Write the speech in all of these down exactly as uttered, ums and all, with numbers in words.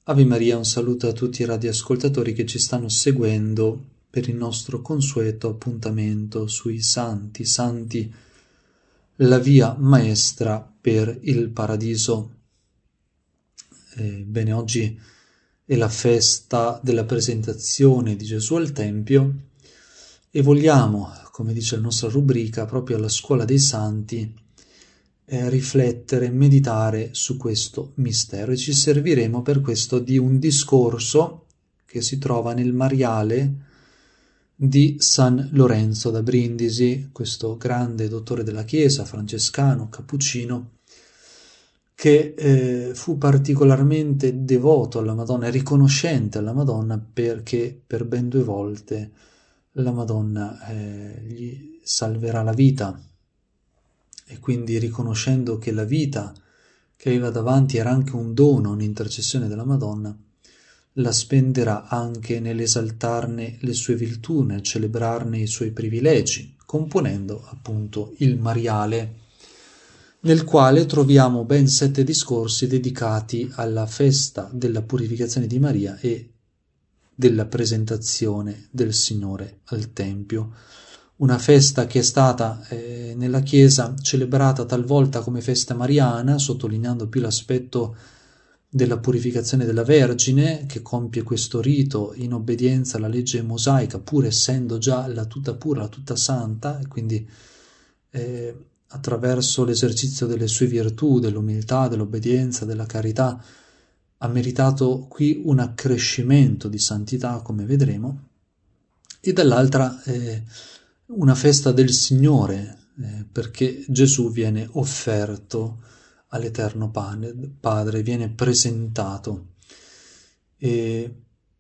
Ave Maria, un saluto a tutti i radioascoltatori che ci stanno seguendo per il nostro consueto appuntamento sui Santi, Santi, la via maestra per il paradiso. Eh, bene, oggi è la festa della presentazione di Gesù al Tempio e vogliamo, come dice la nostra rubrica, proprio alla Scuola dei Santi, eh, riflettere, meditare su questo mistero, e ci serviremo per questo di un discorso che si trova nel Mariale di San Lorenzo da Brindisi, questo grande dottore della Chiesa, francescano, cappuccino, che eh, fu particolarmente devoto alla Madonna e riconoscente alla Madonna, perché per ben due volte la Madonna eh, gli salverà la vita, e quindi, riconoscendo che la vita che aveva davanti era anche un dono, un'intercessione della Madonna, la spenderà anche nell'esaltarne le sue virtù, nel celebrarne i suoi privilegi, componendo appunto il Mariale, nel quale troviamo ben sette discorsi dedicati alla festa della purificazione di Maria e della presentazione del Signore al Tempio. Una festa che è stata eh, nella Chiesa celebrata talvolta come festa mariana, sottolineando più l'aspetto della purificazione della Vergine, che compie questo rito in obbedienza alla legge mosaica, pur essendo già la tutta pura, la tutta santa, e quindi eh, attraverso l'esercizio delle sue virtù, dell'umiltà, dell'obbedienza, della carità, ha meritato qui un accrescimento di santità, come vedremo, e dall'altra eh, una festa del Signore, eh, perché Gesù viene offerto all'Eterno Padre, viene presentato. E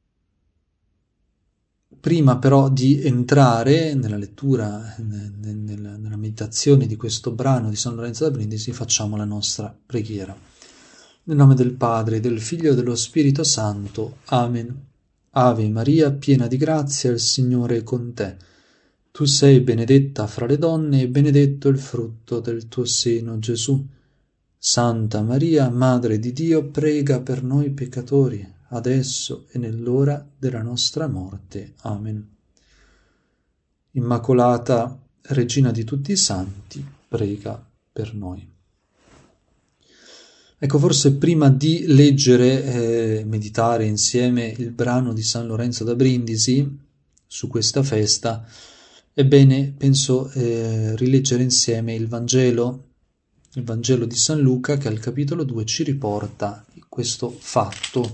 prima però di entrare nella lettura, nella, nella meditazione di questo brano di San Lorenzo da Brindisi, facciamo la nostra preghiera. Nel nome del Padre, del Figlio e dello Spirito Santo. Amen. Ave Maria, piena di grazia, il Signore è con te. Tu sei benedetta fra le donne e benedetto il frutto del tuo seno, Gesù. Santa Maria, Madre di Dio, prega per noi peccatori, adesso e nell'ora della nostra morte. Amen. Immacolata, Regina di tutti i santi, prega per noi. Ecco, forse prima di leggere e eh, meditare insieme il brano di San Lorenzo da Brindisi su questa festa, è bene, penso, eh, rileggere insieme il Vangelo, il Vangelo di San Luca, che al capitolo due ci riporta questo fatto.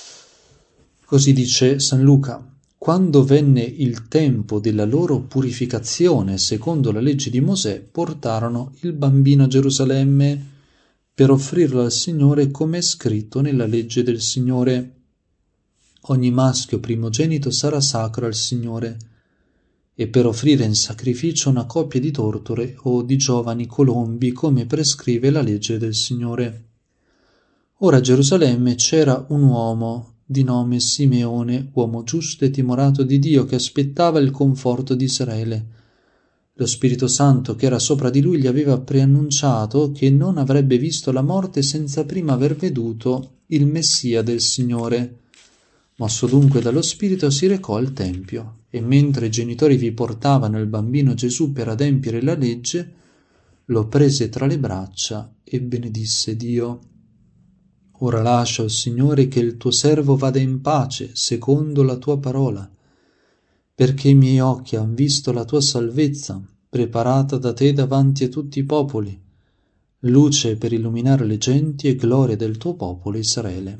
Così dice San Luca: quando venne il tempo della loro purificazione secondo la legge di Mosè, portarono il bambino a Gerusalemme per offrirlo al Signore, come è scritto nella legge del Signore. Ogni maschio primogenito sarà sacro al Signore, e per offrire in sacrificio una coppia di tortore o di giovani colombi, come prescrive la legge del Signore. Ora a Gerusalemme c'era un uomo di nome Simeone, uomo giusto e timorato di Dio, che aspettava il conforto di Israele. Lo Spirito Santo che era sopra di lui gli aveva preannunciato che non avrebbe visto la morte senza prima aver veduto il Messia del Signore. Mosso dunque dallo Spirito si recò al Tempio, e mentre i genitori vi portavano il bambino Gesù per adempiere la legge, lo prese tra le braccia e benedisse Dio. Ora lascia, o Signore, che il tuo servo vada in pace, secondo la tua parola, perché i miei occhi han visto la tua salvezza, preparata da te davanti a tutti i popoli, luce per illuminare le genti e gloria del tuo popolo Israele.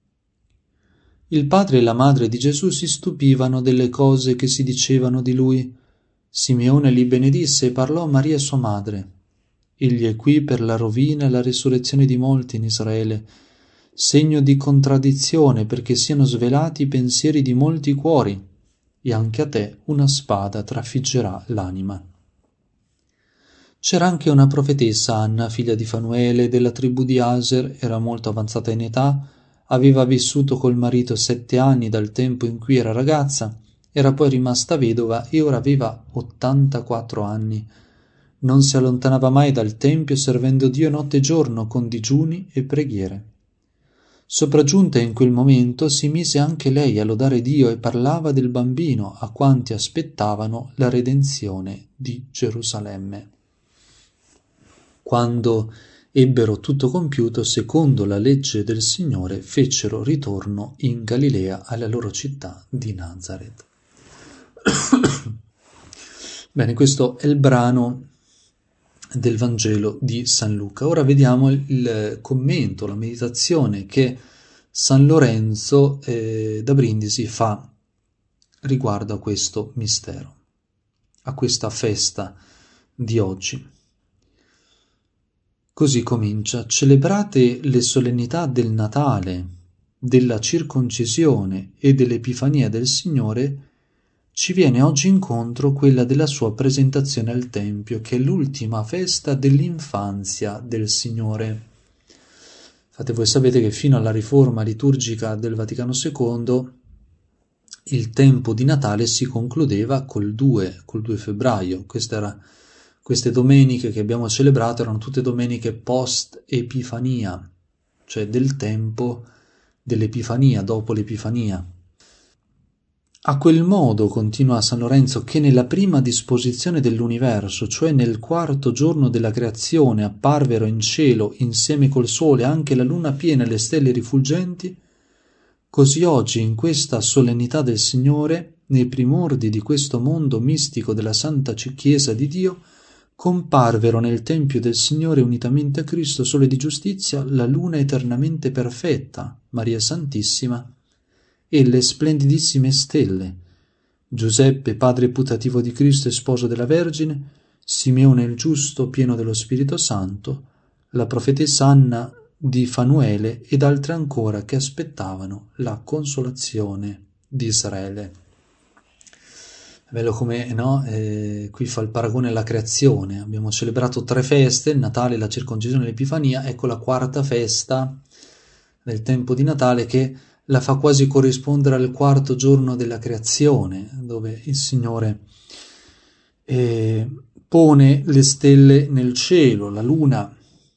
Il padre e la madre di Gesù si stupivano delle cose che si dicevano di lui. Simeone li benedisse e parlò a Maria sua madre. Egli è qui per la rovina e la resurrezione di molti in Israele, segno di contraddizione, perché siano svelati i pensieri di molti cuori, e anche a te una spada trafiggerà l'anima. C'era anche una profetessa, Anna, figlia di Fanuele, della tribù di Aser, era molto avanzata in età, aveva vissuto col marito sette anni dal tempo in cui era ragazza, era poi rimasta vedova e ora aveva ottantaquattro anni. Non si allontanava mai dal tempio, servendo Dio notte e giorno con digiuni e preghiere. Sopraggiunta in quel momento si mise anche lei a lodare Dio e parlava del bambino a quanti aspettavano la redenzione di Gerusalemme. Quando ebbero tutto compiuto, secondo la legge del Signore, fecero ritorno in Galilea alla loro città di Nazaret. Bene, questo è il brano del Vangelo di San Luca. Ora vediamo il commento, la meditazione che San Lorenzo eh, da Brindisi fa riguardo a questo mistero, a questa festa di oggi. Così comincia: celebrate le solennità del Natale, della circoncisione e dell'Epifania del Signore, ci viene oggi incontro quella della sua presentazione al Tempio, che è l'ultima festa dell'infanzia del Signore. Infatti voi sapete che fino alla riforma liturgica del Vaticano secondo il tempo di Natale si concludeva col due, col due febbraio. Questa era, queste domeniche che abbiamo celebrato erano tutte domeniche post-Epifania, cioè del tempo dell'Epifania, dopo l'Epifania. A quel modo, continua San Lorenzo, che nella prima disposizione dell'universo, cioè nel quarto giorno della creazione, apparvero in cielo, insieme col sole, anche la luna piena e le stelle rifulgenti, così oggi, in questa solennità del Signore, nei primordi di questo mondo mistico della Santa Chiesa di Dio, comparvero nel Tempio del Signore, unitamente a Cristo, sole di giustizia, la luna eternamente perfetta, Maria Santissima, e le splendidissime stelle, Giuseppe, padre putativo di Cristo e sposo della Vergine, Simeone il giusto, pieno dello Spirito Santo, la profetessa Anna di Fanuele ed altre ancora che aspettavano la consolazione di Israele. È bello come, no? Eh, qui fa il paragone alla creazione. Abbiamo celebrato tre feste, il Natale, la circoncisione e l'Epifania. Ecco la quarta festa del tempo di Natale che la fa quasi corrispondere al quarto giorno della creazione, dove il Signore eh, pone le stelle nel cielo, la luna.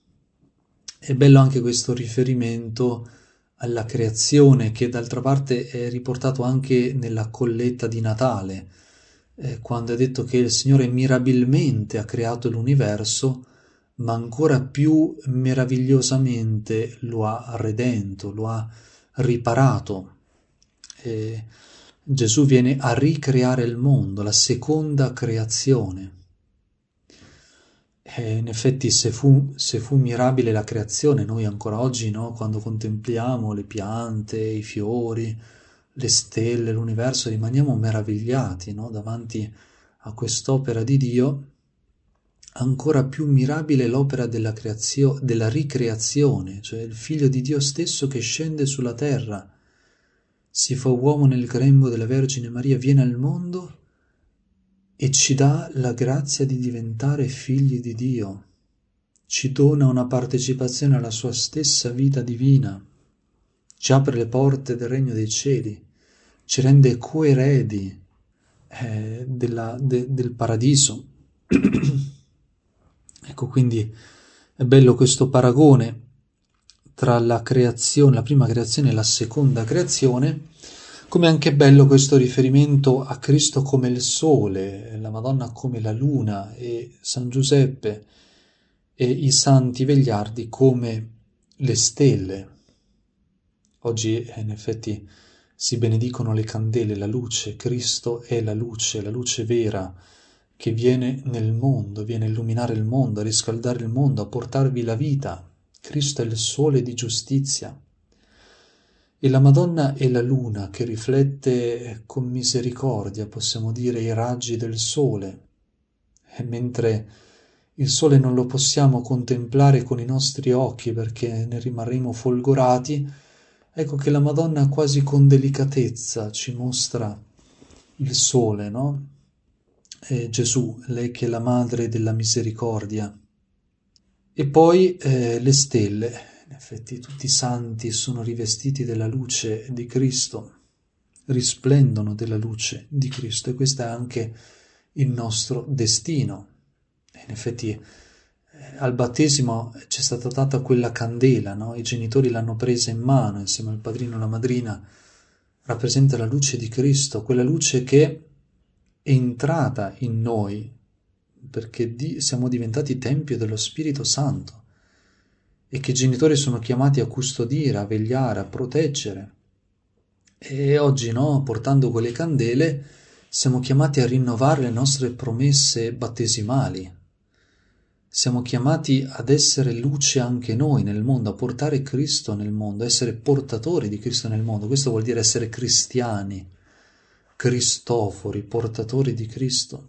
È bello anche questo riferimento alla creazione, che d'altra parte è riportato anche nella colletta di Natale, eh, quando è detto che il Signore mirabilmente ha creato l'universo, ma ancora più meravigliosamente lo ha redento, lo ha riparato. Eh, Gesù viene a ricreare il mondo, la seconda creazione. E in effetti se fu, se fu mirabile la creazione, noi ancora oggi, no, quando contempliamo le piante, i fiori, le stelle, l'universo, rimaniamo meravigliati, no, davanti a quest'opera di Dio. Ancora più mirabile l'opera della creazio- della ricreazione, cioè il Figlio di Dio stesso che scende sulla terra, si fa uomo nel grembo della Vergine Maria, viene al mondo e ci dà la grazia di diventare figli di Dio, ci dona una partecipazione alla sua stessa vita divina, ci apre le porte del regno dei cieli, ci rende coeredi eh, della, de, del paradiso. Ecco, quindi è bello questo paragone tra la creazione, la prima creazione e la seconda creazione, come anche bello questo riferimento a Cristo come il sole, la Madonna come la luna e San Giuseppe e i santi vegliardi come le stelle. Oggi in effetti si benedicono le candele, la luce. Cristo è la luce, la luce vera, che viene nel mondo, viene a illuminare il mondo, a riscaldare il mondo, a portarvi la vita. Cristo è il sole di giustizia. E la Madonna è la luna che riflette con misericordia, possiamo dire, i raggi del sole. E mentre il sole non lo possiamo contemplare con i nostri occhi perché ne rimarremo folgorati, ecco che la Madonna quasi con delicatezza ci mostra il sole, no? Eh, Gesù, lei che è la madre della misericordia. E poi eh, le stelle, in effetti tutti i santi sono rivestiti della luce di Cristo, risplendono della luce di Cristo, e questo è anche il nostro destino. In effetti al battesimo ci è stata data quella candela, no? I genitori l'hanno presa in mano insieme al padrino e alla madrina, rappresenta la luce di Cristo, quella luce che è entrata in noi, perché di, siamo diventati tempio dello Spirito Santo e che i genitori sono chiamati a custodire, a vegliare, a proteggere. E oggi, no, portando quelle candele, siamo chiamati a rinnovare le nostre promesse battesimali. Siamo chiamati ad essere luce anche noi nel mondo, a portare Cristo nel mondo, a essere portatori di Cristo nel mondo. Questo vuol dire essere cristiani, cristofori, portatori di Cristo.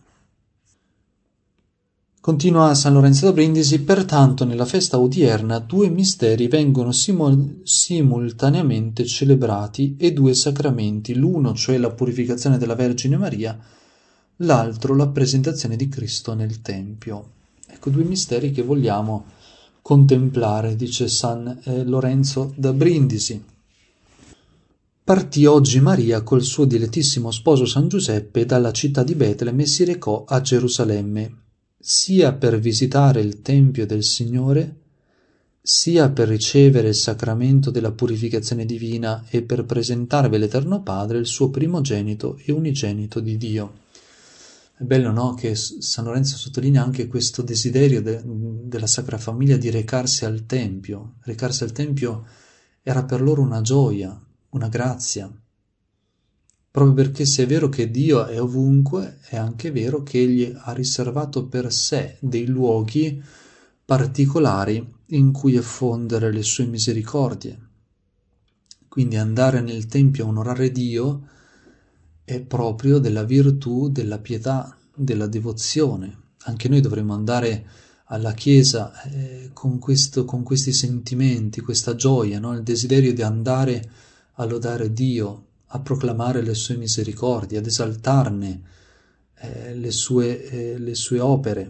Continua San Lorenzo da Brindisi: pertanto nella festa odierna due misteri vengono simul- simultaneamente celebrati e due sacramenti, l'uno cioè la purificazione della Vergine Maria, l'altro la presentazione di Cristo nel Tempio. Ecco, due misteri che vogliamo contemplare, dice San eh, Lorenzo da Brindisi. Partì oggi Maria col suo dilettissimo sposo San Giuseppe dalla città di Betlemme e si recò a Gerusalemme, sia per visitare il Tempio del Signore, sia per ricevere il sacramento della purificazione divina e per presentarvi all'Eterno Padre il suo primogenito e unigenito di Dio. È bello, no, che San Lorenzo sottolinea anche questo desiderio de- della Sacra Famiglia di recarsi al Tempio. Recarsi al Tempio era per loro una gioia, una grazia, proprio perché se è vero che Dio è ovunque, è anche vero che Egli ha riservato per sé dei luoghi particolari in cui effondere le sue misericordie. Quindi andare nel Tempio a onorare Dio è proprio della virtù, della pietà, della devozione. Anche noi dovremmo andare alla Chiesa eh, con, questo, con questi sentimenti, questa gioia, no? Il desiderio di andare a lodare Dio, a proclamare le sue misericordie, ad esaltarne eh, le, sue, eh, le sue opere.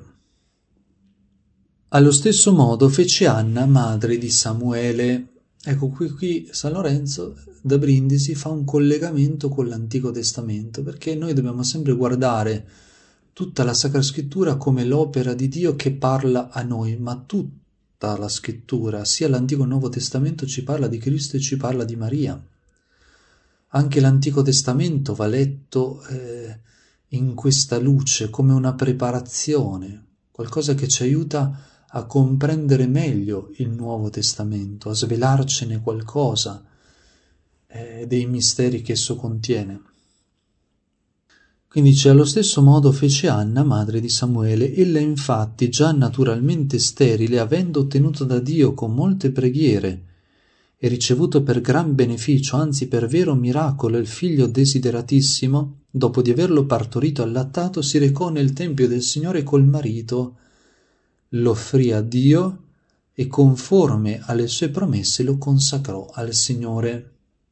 Allo stesso modo fece Anna, madre di Samuele. Ecco, qui, qui San Lorenzo da Brindisi fa un collegamento con l'Antico Testamento, perché noi dobbiamo sempre guardare tutta la Sacra Scrittura come l'opera di Dio che parla a noi, ma tutta la Scrittura, sia l'Antico che il Nuovo Testamento, ci parla di Cristo e ci parla di Maria. Anche l'Antico Testamento va letto eh, in questa luce come una preparazione, qualcosa che ci aiuta a comprendere meglio il Nuovo Testamento, a svelarcene qualcosa eh, dei misteri che esso contiene. Quindi dice: allo stesso modo fece Anna, madre di Samuele. Ella infatti, già naturalmente sterile, avendo ottenuto da Dio con molte preghiere e ricevuto per gran beneficio, anzi per vero miracolo, il figlio desideratissimo, dopo di averlo partorito e allattato, si recò nel Tempio del Signore col marito, l'offrì a Dio e conforme alle sue promesse lo consacrò al Signore.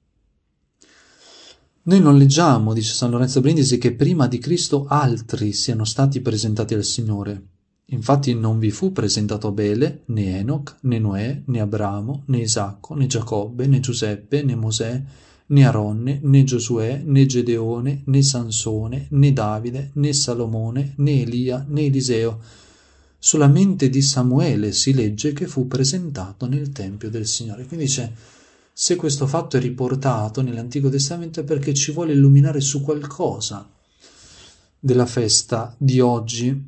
Noi non leggiamo, dice San Lorenzo Brindisi, che prima di Cristo altri siano stati presentati al Signore. Infatti non vi fu presentato Abele, né Enoch, né Noè, né Abramo, né Isacco, né Giacobbe, né Giuseppe, né Mosè, né Aronne, né Giosuè, né Gedeone, né Sansone, né Davide, né Salomone, né Elia, né Eliseo. Solamente di Samuele si legge che fu presentato nel Tempio del Signore. Quindi dice, se questo fatto è riportato nell'Antico Testamento è perché ci vuole illuminare su qualcosa della festa di oggi.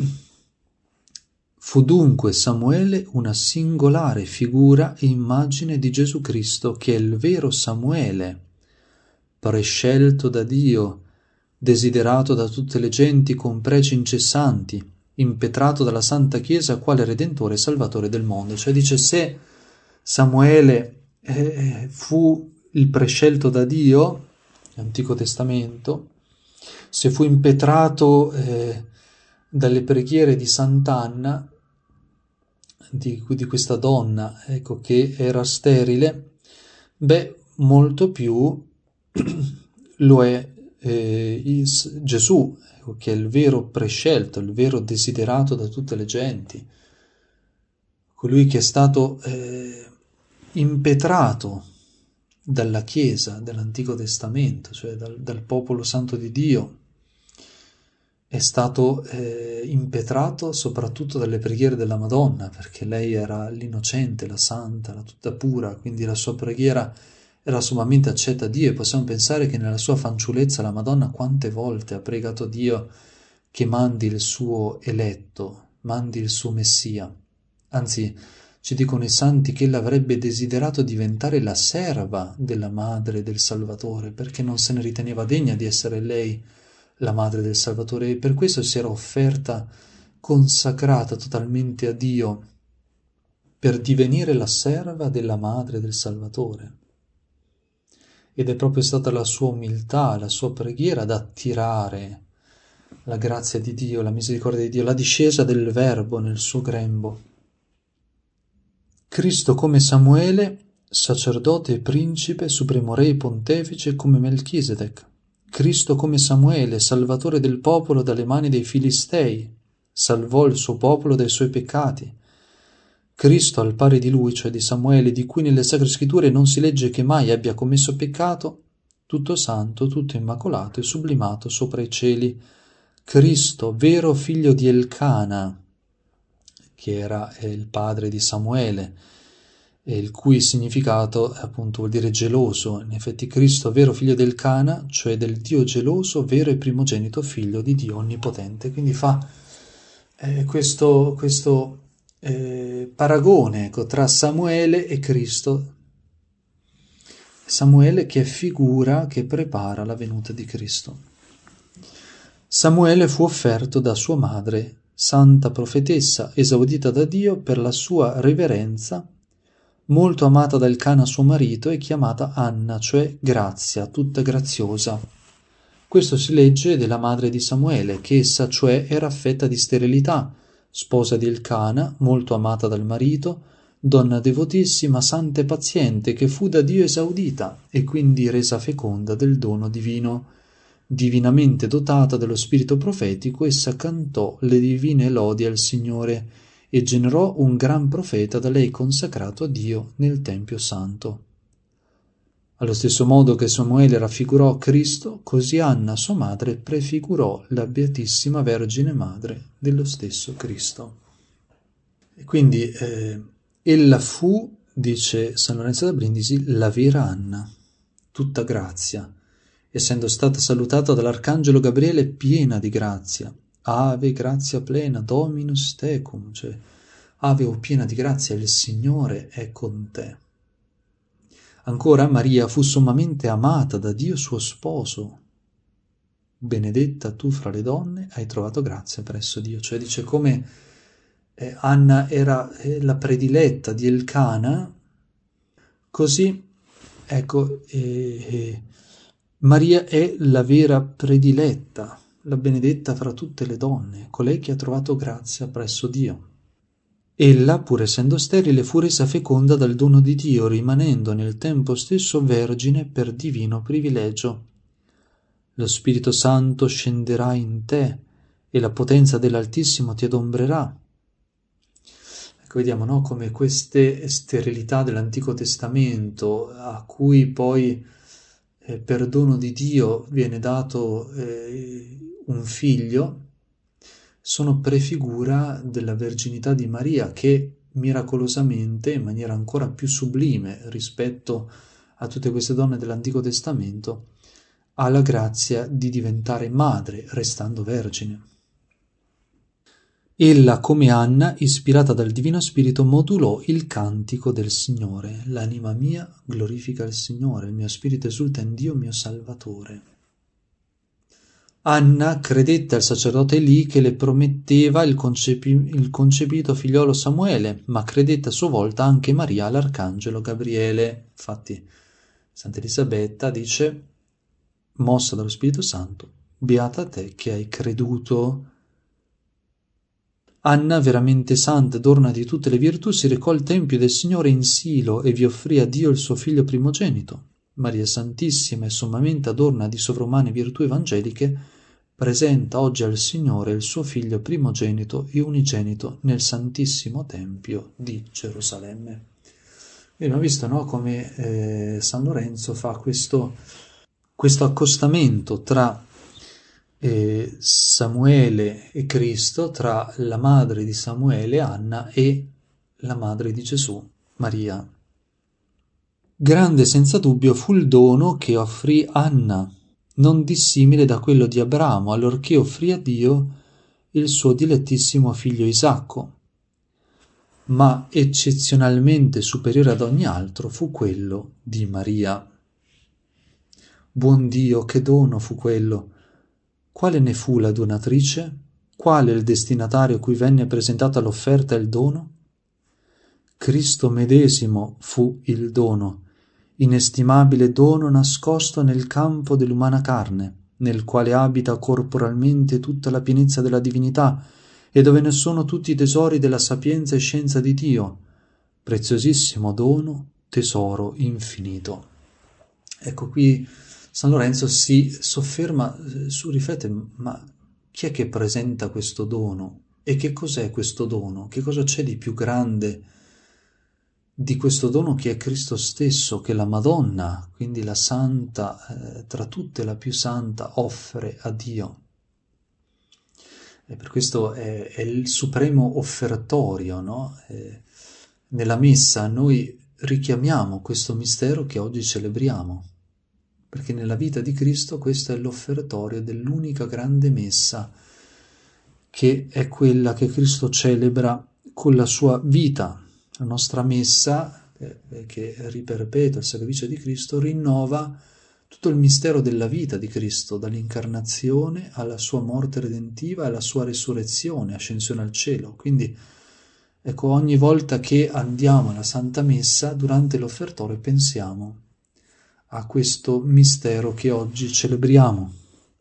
Fu dunque Samuele una singolare figura e immagine di Gesù Cristo, che è il vero Samuele, prescelto da Dio, desiderato da tutte le genti con pregi incessanti, impetrato dalla Santa Chiesa quale Redentore e Salvatore del mondo. Cioè dice, se Samuele eh, fu il prescelto da Dio, l'Antico Testamento, se fu impetrato eh, dalle preghiere di Sant'Anna, di, di questa donna, ecco, che era sterile, beh, molto più lo è eh, Gesù, ecco, che è il vero prescelto, il vero desiderato da tutte le genti, colui che è stato eh, impetrato dalla Chiesa dell'Antico Testamento, cioè dal, dal popolo santo di Dio, è stato eh, impetrato soprattutto dalle preghiere della Madonna, perché lei era l'innocente, la santa, la tutta pura, quindi la sua preghiera era sommamente accetta a Dio, e possiamo pensare che nella sua fanciullezza la Madonna quante volte ha pregato Dio che mandi il suo eletto, mandi il suo Messia. Anzi, ci dicono i santi che ella avrebbe desiderato diventare la serva della madre del Salvatore, perché non se ne riteneva degna di essere lei la madre del Salvatore, e per questo si era offerta consacrata totalmente a Dio per divenire la serva della madre del Salvatore. Ed è proprio stata la sua umiltà, la sua preghiera ad attirare la grazia di Dio, la misericordia di Dio, la discesa del Verbo nel suo grembo. Cristo come Samuele, sacerdote e principe, supremo re e pontefice come Melchisedec. Cristo come Samuele, salvatore del popolo dalle mani dei Filistei, salvò il suo popolo dai suoi peccati. Cristo, al pari di lui, cioè di Samuele, di cui nelle Sacre Scritture non si legge che mai abbia commesso peccato, tutto santo, tutto immacolato e sublimato sopra i cieli. Cristo, vero figlio di Elcana, che era il padre di Samuele, il cui significato appunto vuol dire geloso. In effetti Cristo, vero figlio del Cana, cioè del Dio geloso, vero e primogenito figlio di Dio onnipotente. Quindi fa eh, questo, questo eh, paragone, ecco, tra Samuele e Cristo. Samuele che è figura che prepara la venuta di Cristo. Samuele fu offerto da sua madre, santa profetessa, esaudita da Dio per la sua reverenza, molto amata da Elcana suo marito e chiamata Anna, cioè grazia, tutta graziosa. Questo si legge della madre di Samuele, che essa cioè era affetta di sterilità, sposa di Elcana, molto amata dal marito, donna devotissima, santa e paziente, che fu da Dio esaudita e quindi resa feconda del dono divino. Divinamente dotata dello spirito profetico, essa cantò le divine lodi al Signore e generò un gran profeta da lei consacrato a Dio nel Tempio Santo. Allo stesso modo che Samuele raffigurò Cristo, così Anna, sua madre, prefigurò la Beatissima Vergine Madre dello stesso Cristo. E quindi eh, ella fu, dice San Lorenzo da Brindisi, la vera Anna, tutta grazia, essendo stata salutata dall'Arcangelo Gabriele piena di grazia. Ave grazia plena, Dominus tecum, cioè ave o piena di grazia, il Signore è con te. Ancora Maria fu sommamente amata da Dio suo sposo. Benedetta tu fra le donne, hai trovato grazia presso Dio. Cioè dice come eh, Anna era eh, la prediletta di Elcana, così ecco eh, eh, Maria è la vera prediletta, la benedetta fra tutte le donne, colei che ha trovato grazia presso Dio. Ella, pur essendo sterile, fu resa feconda dal dono di Dio, rimanendo nel tempo stesso vergine per divino privilegio. Lo Spirito Santo scenderà in te e la potenza dell'Altissimo ti adombrerà. Ecco, vediamo, no, come queste sterilità dell'Antico Testamento, a cui poi eh, per dono di Dio viene dato eh, un figlio, sono prefigura della verginità di Maria, che miracolosamente, in maniera ancora più sublime rispetto a tutte queste donne dell'Antico Testamento, ha la grazia di diventare madre, restando vergine. Ella, come Anna, ispirata dal Divino Spirito, modulò il cantico del Signore. L'anima mia glorifica il Signore, il mio spirito esulta in Dio mio Salvatore. Anna credette al sacerdote Elì che le prometteva il, concepi- il concepito figliolo Samuele, ma credette a sua volta anche Maria all'arcangelo Gabriele. Infatti Santa Elisabetta dice, mossa dallo Spirito Santo, beata te che hai creduto. Anna, veramente santa ed orna di tutte le virtù, si recò al Tempio del Signore in Silo e vi offrì a Dio il suo figlio primogenito. Maria Santissima e sommamente adorna di sovrumane virtù evangeliche, presenta oggi al Signore il suo figlio primogenito e unigenito nel Santissimo Tempio di Gerusalemme. E abbiamo visto, no, come eh, San Lorenzo fa questo, questo accostamento tra eh, Samuele e Cristo, tra la madre di Samuele, Anna, e la madre di Gesù, Maria. Grande senza dubbio fu il dono che offrì Anna, non dissimile da quello di Abramo, allorché offrì a Dio il suo dilettissimo figlio Isacco, ma eccezionalmente superiore ad ogni altro fu quello di Maria. Buon Dio, che dono fu quello! Quale ne fu la donatrice? Quale il destinatario a cui venne presentata l'offerta e il dono? Cristo medesimo fu il dono, inestimabile dono nascosto nel campo dell'umana carne, nel quale abita corporalmente tutta la pienezza della divinità e dove ne sono tutti i tesori della sapienza e scienza di Dio, preziosissimo dono, tesoro infinito. Ecco, qui San Lorenzo si sofferma su, riflette, ma chi è che presenta questo dono? E che cos'è questo dono? Che cosa c'è di più grande di questo dono che è Cristo stesso, che la Madonna, quindi la santa, eh, tra tutte la più santa, offre a Dio? E per questo è, è il supremo offertorio, no? Eh, nella messa noi richiamiamo questo mistero che oggi celebriamo, perché nella vita di Cristo questo è l'offertorio dell'unica grande messa, che è quella che Cristo celebra con la sua vita. La nostra messa, eh, che riperpetua il sacrificio di Cristo, rinnova tutto il mistero della vita di Cristo, dall'incarnazione alla sua morte redentiva e alla sua resurrezione, ascensione al cielo. Quindi, ecco, ogni volta che andiamo alla Santa Messa, durante l'offertorio pensiamo a questo mistero che oggi celebriamo.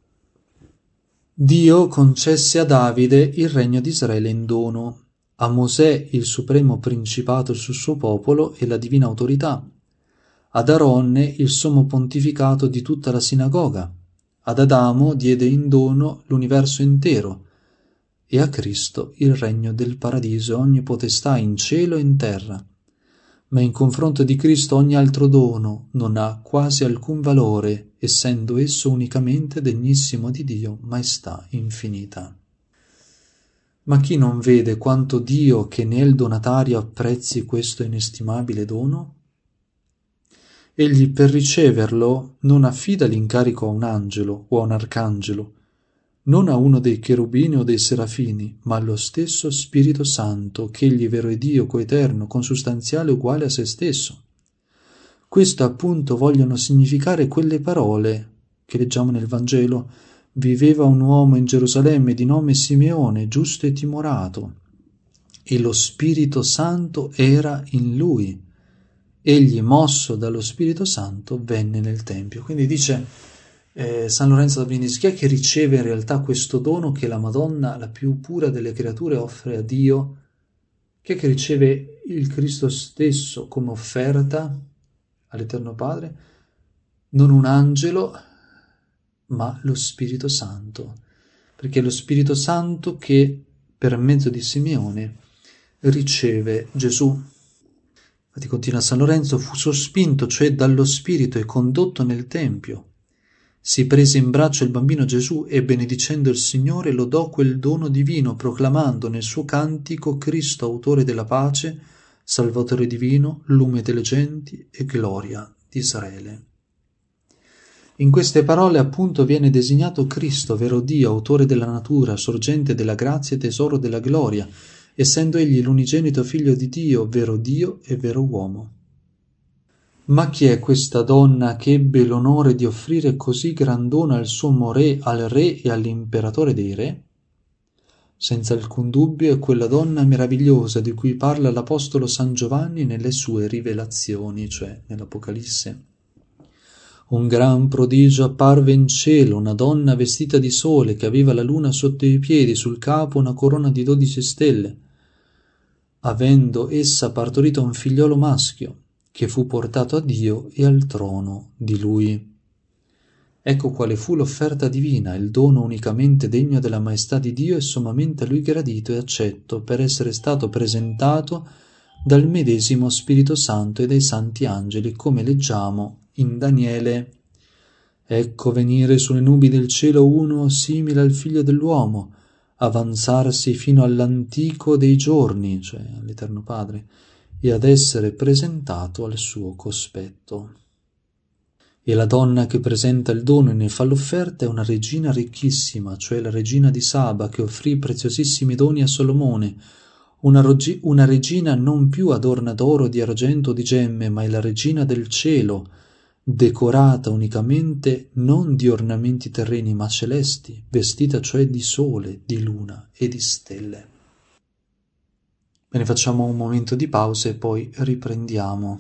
Dio concesse a Davide il regno di Israele in dono, a Mosè il supremo principato sul suo popolo e la divina autorità, ad Aronne il sommo pontificato di tutta la sinagoga, ad Adamo diede in dono l'universo intero, e a Cristo il regno del paradiso e ogni potestà in cielo e in terra. Ma in confronto di Cristo ogni altro dono non ha quasi alcun valore, essendo esso unicamente degnissimo di Dio, maestà infinita. Ma chi non vede quanto Dio che nel donatario apprezzi questo inestimabile dono? Egli per riceverlo non affida l'incarico a un angelo o a un arcangelo, non a uno dei cherubini o dei serafini, ma allo stesso Spirito Santo, che egli vero è Dio, coeterno, consustanziale uguale a se stesso. Questo appunto vogliono significare quelle parole che leggiamo nel Vangelo: viveva un uomo in Gerusalemme di nome Simeone, giusto e timorato, e lo Spirito Santo era in lui. Egli, mosso dallo Spirito Santo, venne nel Tempio. Quindi dice Eh, San Lorenzo da Brindisi, chi è che riceve in realtà questo dono che la Madonna, la più pura delle creature, offre a Dio? Chi è che riceve il Cristo stesso come offerta all'Eterno Padre? Non un angelo, ma lo Spirito Santo, perché è lo Spirito Santo che per mezzo di Simeone riceve Gesù. Infatti continua San Lorenzo, fu sospinto cioè dallo Spirito e condotto nel Tempio. Si prese in braccio il bambino Gesù e, benedicendo il Signore, lodò quel dono divino, proclamando nel suo cantico Cristo, autore della pace, Salvatore divino, lume delle genti e gloria di Israele. In queste parole appunto viene designato Cristo, vero Dio, autore della natura, sorgente della grazia e tesoro della gloria, essendo egli l'unigenito figlio di Dio, vero Dio e vero uomo. Ma chi è questa donna che ebbe l'onore di offrire così gran dono al suo re, al re e all'imperatore dei re? Senza alcun dubbio è quella donna meravigliosa di cui parla l'Apostolo San Giovanni nelle sue rivelazioni, cioè nell'Apocalisse. Un gran prodigio apparve in cielo, una donna vestita di sole che aveva la luna sotto i piedi, sul capo una corona di dodici stelle, avendo essa partorito un figliolo maschio, che fu portato a Dio e al trono di Lui. Ecco quale fu l'offerta divina, il dono unicamente degno della maestà di Dio e sommamente a Lui gradito e accetto per essere stato presentato dal medesimo Spirito Santo e dai santi angeli, come leggiamo in Daniele. Ecco venire sulle nubi del cielo uno simile al figlio dell'uomo, avanzarsi fino all'antico dei giorni, cioè all'Eterno Padre, e ad essere presentato al suo cospetto. E la donna che presenta il dono e ne fa l'offerta è una regina ricchissima, cioè la regina di Saba, che offrì preziosissimi doni a Solomone, una, rogi- una regina non più adorna d'oro, di argento o di gemme, ma è la regina del cielo, decorata unicamente non di ornamenti terreni ma celesti, vestita cioè di sole, di luna e di stelle. Bene, facciamo un momento di pausa e poi riprendiamo.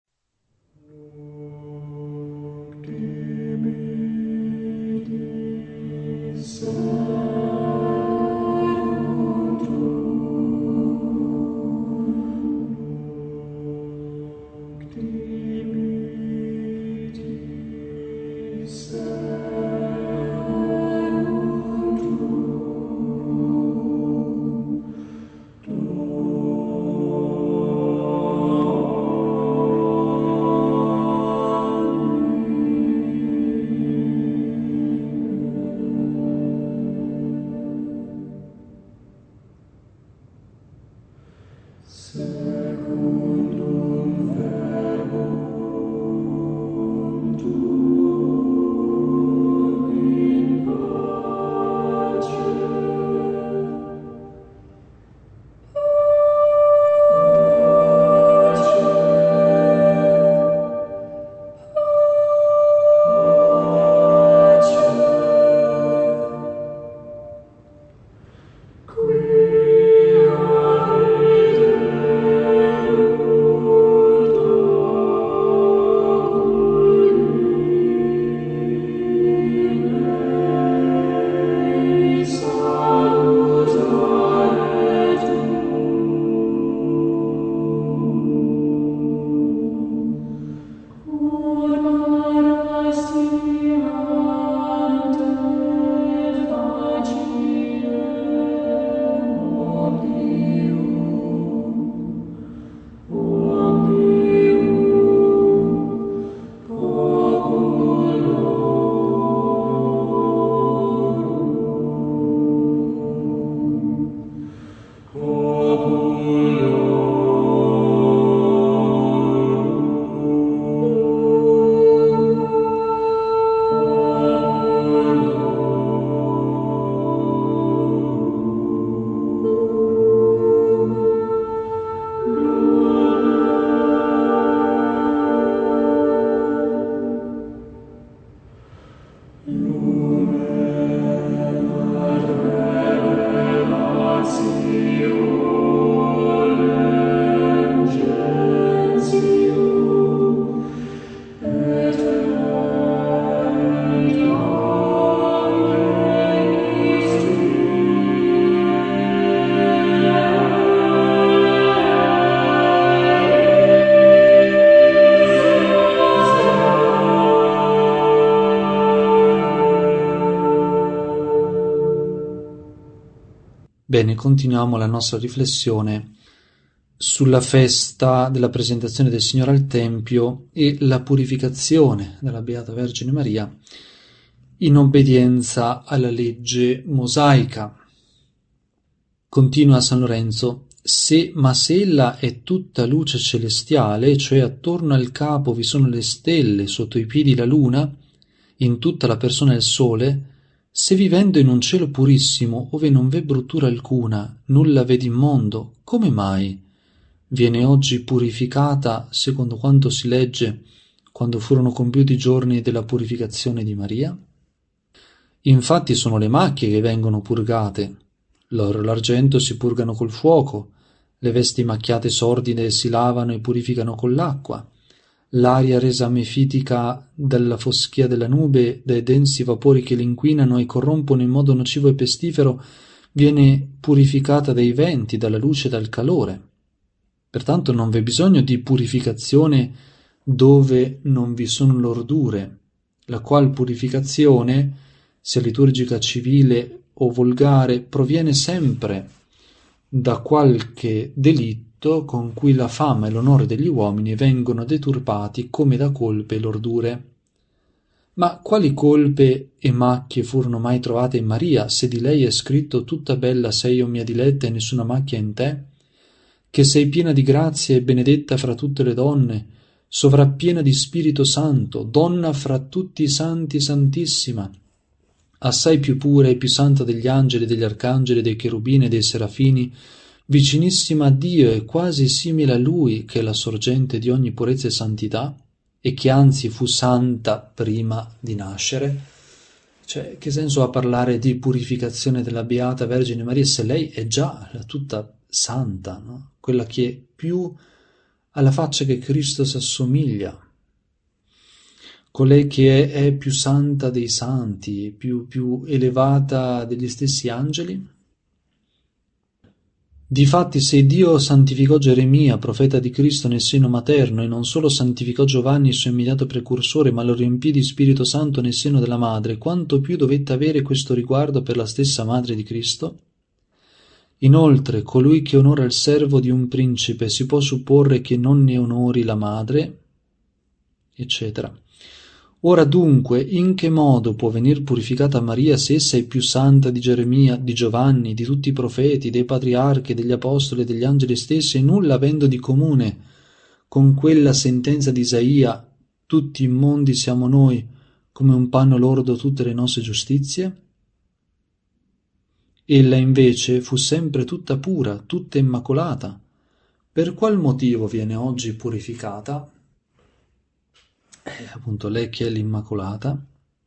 Bene, continuiamo la nostra riflessione sulla festa della presentazione del Signore al Tempio e la purificazione della Beata Vergine Maria in obbedienza alla legge mosaica. Continua San Lorenzo: se, ma se ella è tutta luce celestiale, cioè attorno al capo vi sono le stelle, sotto i piedi la luna, in tutta la persona il sole, se vivendo in un cielo purissimo, ove non v'è bruttura alcuna, nulla v'è d'immondo, come mai viene oggi purificata, secondo quanto si legge, quando furono compiuti i giorni della purificazione di Maria? Infatti sono le macchie che vengono purgate, l'oro e l'argento si purgano col fuoco, le vesti macchiate sordide si lavano e purificano con l'acqua, l'aria resa mefitica dalla foschia della nube, dai densi vapori che l'inquinano e corrompono in modo nocivo e pestifero, viene purificata dai venti, dalla luce e dal calore. Pertanto non v'è bisogno di purificazione dove non vi sono l'ordure, la qual purificazione, sia liturgica, civile o volgare, proviene sempre da qualche delitto con cui la fama e l'onore degli uomini vengono deturpati come da colpe e l'ordure. Ma quali colpe e macchie furono mai trovate in Maria, se di lei è scritto tutta bella sei, o mia diletta, e nessuna macchia in te? Che sei piena di grazia e benedetta fra tutte le donne, sovrappiena di Spirito Santo, donna fra tutti i santi santissima, assai più pura e più santa degli angeli, degli arcangeli, dei cherubini e dei serafini, vicinissima a Dio e quasi simile a Lui, che è la sorgente di ogni purezza e santità, e che anzi fu santa prima di nascere. Cioè, che senso ha parlare di purificazione della Beata Vergine Maria se lei è già tutta santa, no? Quella che più alla faccia che Cristo si assomiglia, colei che è, è più santa dei santi, più, più elevata degli stessi angeli? Difatti, se Dio santificò Geremia, profeta di Cristo, nel seno materno, e non solo santificò Giovanni, suo immediato precursore, ma lo riempì di Spirito Santo nel seno della madre, quanto più dovette avere questo riguardo per la stessa madre di Cristo? Inoltre, colui che onora il servo di un principe si può supporre che non ne onori la madre? Eccetera. Ora dunque, in che modo può venir purificata Maria se essa è più santa di Geremia, di Giovanni, di tutti i profeti, dei patriarchi, degli apostoli e degli angeli stessi, e nulla avendo di comune con quella sentenza di Isaia, tutti immondi siamo noi, come un panno lordo tutte le nostre giustizie? Ella invece fu sempre tutta pura, tutta immacolata. Per qual motivo viene oggi purificata? Eh, appunto lei che è l'Immacolata.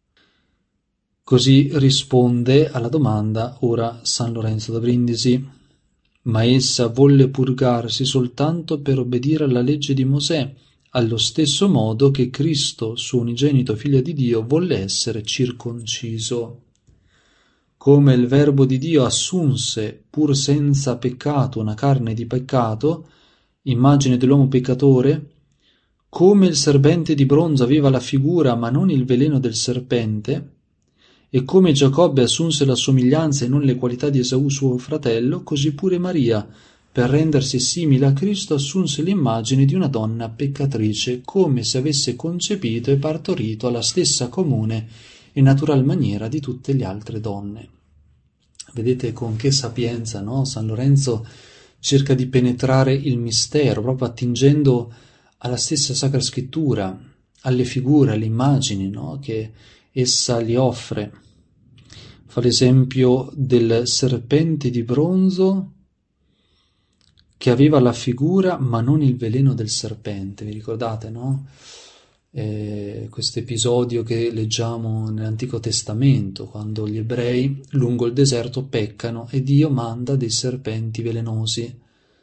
Così risponde alla domanda ora San Lorenzo da Brindisi: ma essa volle purgarsi soltanto per obbedire alla legge di Mosè, allo stesso modo che Cristo, suo unigenito Figlio di Dio, volle essere circonciso. Come il Verbo di Dio assunse, pur senza peccato, una carne di peccato, immagine dell'uomo peccatore, come il serpente di bronzo aveva la figura ma non il veleno del serpente, e come Giacobbe assunse la somiglianza e non le qualità di Esaù suo fratello, così pure Maria, per rendersi simile a Cristo, assunse l'immagine di una donna peccatrice, come se avesse concepito e partorito alla stessa comune e natural maniera di tutte le altre donne. Vedete con che sapienza, no? San Lorenzo cerca di penetrare il mistero, proprio attingendo alla stessa Sacra Scrittura, alle figure, alle immagini, no? Che essa gli offre. Fa l'esempio del serpente di bronzo che aveva la figura ma non il veleno del serpente. Vi ricordate, no? Eh, questo episodio che leggiamo nell'Antico Testamento, quando gli ebrei lungo il deserto peccano e Dio manda dei serpenti velenosi.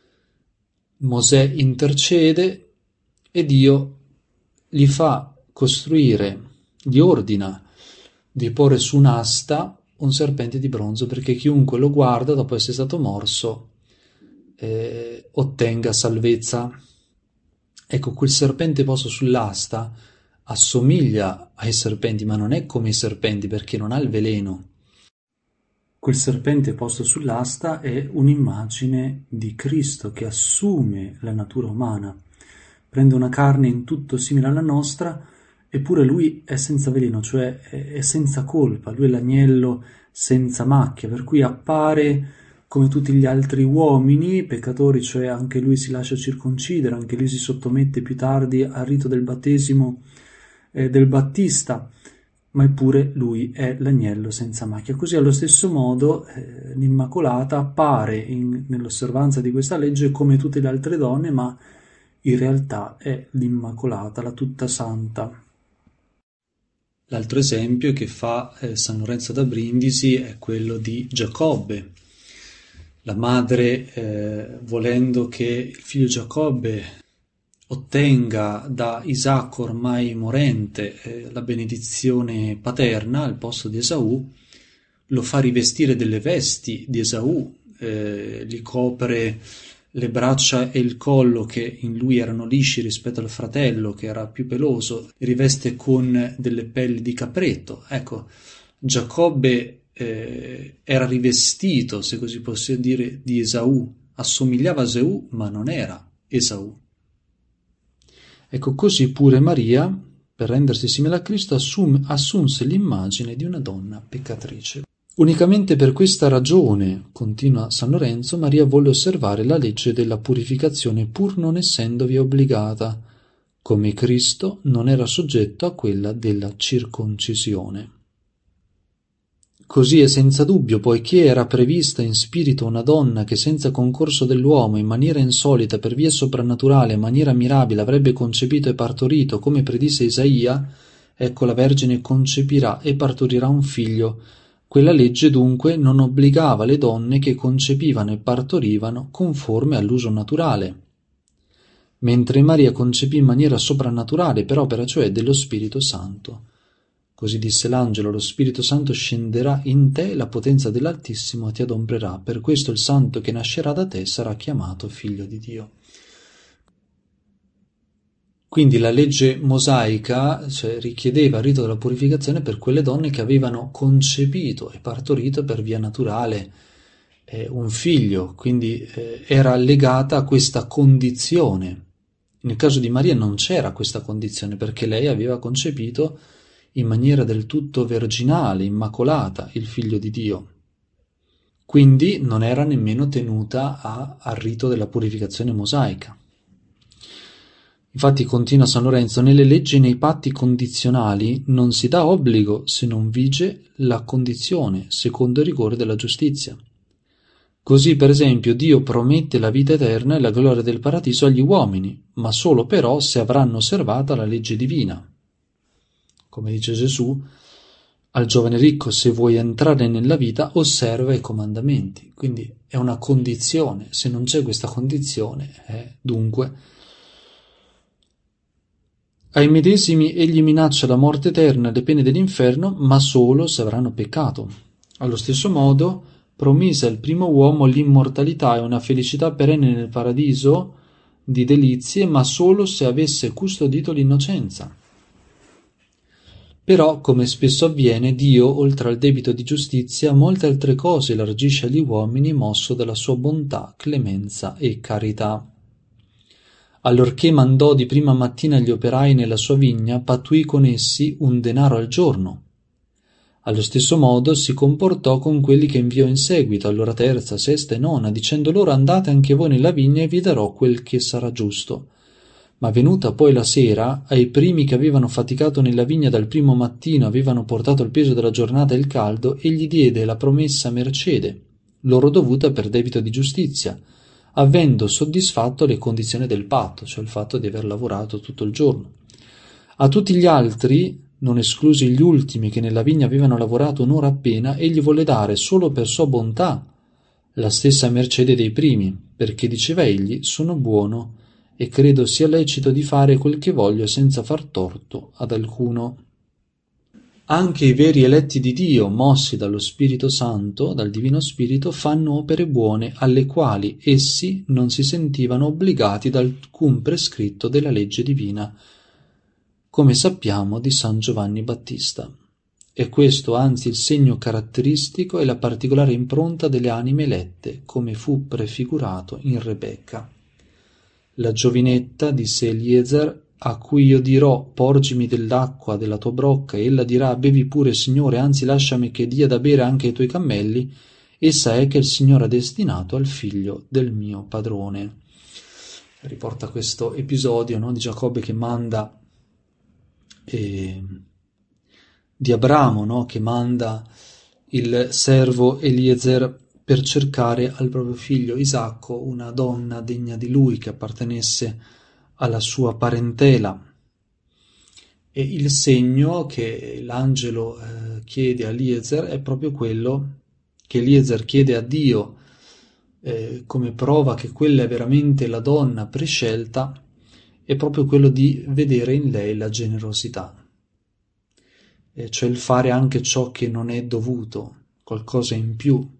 Mosè intercede e Dio gli fa costruire, gli ordina di porre su un'asta un serpente di bronzo, perché chiunque lo guarda dopo essere stato morso eh, ottenga salvezza. Ecco, quel serpente posto sull'asta assomiglia ai serpenti, ma non è come i serpenti perché non ha il veleno. Quel serpente posto sull'asta è un'immagine di Cristo che assume la natura umana, prende una carne in tutto simile alla nostra, eppure lui è senza veleno, cioè è senza colpa, lui è l'agnello senza macchia, per cui appare come tutti gli altri uomini, peccatori, cioè anche lui si lascia circoncidere, anche lui si sottomette più tardi al rito del battesimo eh, del Battista, ma eppure lui è l'agnello senza macchia. Così allo stesso modo eh, l'Immacolata appare in, nell'osservanza di questa legge come tutte le altre donne, ma in realtà è l'Immacolata, la tutta santa. L'altro esempio che fa eh, San Lorenzo da Brindisi è quello di Giacobbe. La madre, eh, volendo che il figlio Giacobbe ottenga da Isacco ormai morente eh, la benedizione paterna al posto di Esaù, lo fa rivestire delle vesti di Esaù, eh, gli copre le braccia e il collo che in lui erano lisci rispetto al fratello che era più peloso, riveste con delle pelli di capretto. Ecco, Giacobbe eh, era rivestito, se così possiamo dire, di Esaù, assomigliava a Esaù ma non era Esaù. Ecco, così pure Maria, per rendersi simile a Cristo, assume, assunse l'immagine di una donna peccatrice. Unicamente per questa ragione, continua San Lorenzo, Maria volle osservare la legge della purificazione pur non essendovi obbligata, come Cristo non era soggetto a quella della circoncisione. Così è senza dubbio, poiché era prevista in spirito una donna che senza concorso dell'uomo, in maniera insolita, per via soprannaturale, in maniera mirabile, avrebbe concepito e partorito, come predisse Isaia, ecco la Vergine concepirà e partorirà un figlio. Quella legge dunque non obbligava le donne che concepivano e partorivano conforme all'uso naturale, mentre Maria concepì in maniera soprannaturale per opera cioè dello Spirito Santo. Così disse l'angelo: lo Spirito Santo scenderà in te, la potenza dell'Altissimo ti adombrerà, per questo il santo che nascerà da te sarà chiamato figlio di Dio. Quindi la legge mosaica, cioè, richiedeva il rito della purificazione per quelle donne che avevano concepito e partorito per via naturale eh, un figlio, quindi eh, era legata a questa condizione. Nel caso di Maria non c'era questa condizione, perché lei aveva concepito in maniera del tutto virginale, immacolata, il figlio di Dio. Quindi non era nemmeno tenuta a, al rito della purificazione mosaica. Infatti, continua San Lorenzo, nelle leggi e nei patti condizionali non si dà obbligo se non vige la condizione, secondo il rigore della giustizia. Così, per esempio, Dio promette la vita eterna e la gloria del paradiso agli uomini, ma solo però se avranno osservata la legge divina. Come dice Gesù al giovane ricco: se vuoi entrare nella vita, osserva i comandamenti. Quindi è una condizione, se non c'è questa condizione, eh, dunque ai medesimi egli minaccia la morte eterna e le pene dell'inferno, ma solo se avranno peccato. Allo stesso modo promise al primo uomo l'immortalità e una felicità perenne nel paradiso di delizie, ma solo se avesse custodito l'innocenza. Però, come spesso avviene, Dio, oltre al debito di giustizia, molte altre cose elargisce agli uomini, mosso dalla sua bontà, clemenza e carità. Allorché mandò di prima mattina gli operai nella sua vigna, pattuì con essi un denaro al giorno. Allo stesso modo si comportò con quelli che inviò in seguito, all'ora terza, sesta e nona, dicendo loro: andate anche voi nella vigna e vi darò quel che sarà giusto. Ma venuta poi la sera, ai primi che avevano faticato nella vigna dal primo mattino, avevano portato il peso della giornata e il caldo, egli diede la promessa mercede, loro dovuta per debito di giustizia, avendo soddisfatto le condizioni del patto, cioè il fatto di aver lavorato tutto il giorno. A tutti gli altri, non esclusi gli ultimi che nella vigna avevano lavorato un'ora appena, egli volle dare solo per sua bontà la stessa mercede dei primi, perché diceva egli: sono buono e credo sia lecito di fare quel che voglio senza far torto ad alcuno. Anche i veri eletti di Dio, mossi dallo Spirito Santo, dal Divino Spirito, fanno opere buone alle quali essi non si sentivano obbligati da alcun prescritto della legge divina, come sappiamo di San Giovanni Battista. È questo anzi il segno caratteristico e la particolare impronta delle anime elette, come fu prefigurato in Rebecca. La giovinetta, disse Eliezer, a cui io dirò: porgimi dell'acqua della tua brocca, e ella dirà: bevi pure, Signore, anzi lasciami che dia da bere anche ai tuoi cammelli, essa è che il Signore ha destinato al figlio del mio padrone. Riporta questo episodio, no, di Giacobbe che manda eh, di Abramo, no, che manda il servo Eliezer per cercare al proprio figlio Isacco una donna degna di lui, che appartenesse alla sua parentela. E il segno che l'angelo eh, chiede a Eliezer è proprio quello che Eliezer chiede a Dio eh, come prova che quella è veramente la donna prescelta, è proprio quello di vedere in lei la generosità, eh, cioè il fare anche ciò che non è dovuto, qualcosa in più.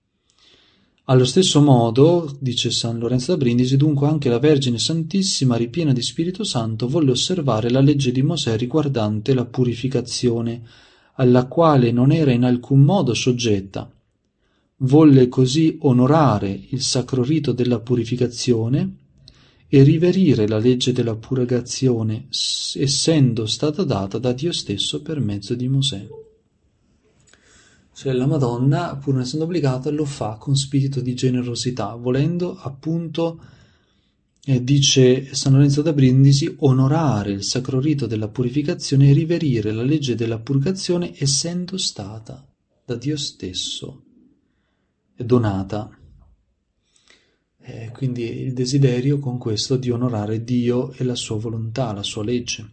Allo stesso modo, dice San Lorenzo da Brindisi, dunque anche la Vergine Santissima, ripiena di Spirito Santo, volle osservare la legge di Mosè riguardante la purificazione, alla quale non era in alcun modo soggetta. Volle così onorare il sacro rito della purificazione e riverire la legge della purgazione, essendo stata data da Dio stesso per mezzo di Mosè. Cioè la Madonna, pur non essendo obbligata, lo fa con spirito di generosità, volendo appunto, eh, dice San Lorenzo da Brindisi, onorare il sacro rito della purificazione e riverire la legge della purgazione, essendo stata da Dio stesso donata. Eh, quindi il desiderio con questo di onorare Dio e la sua volontà, la sua legge.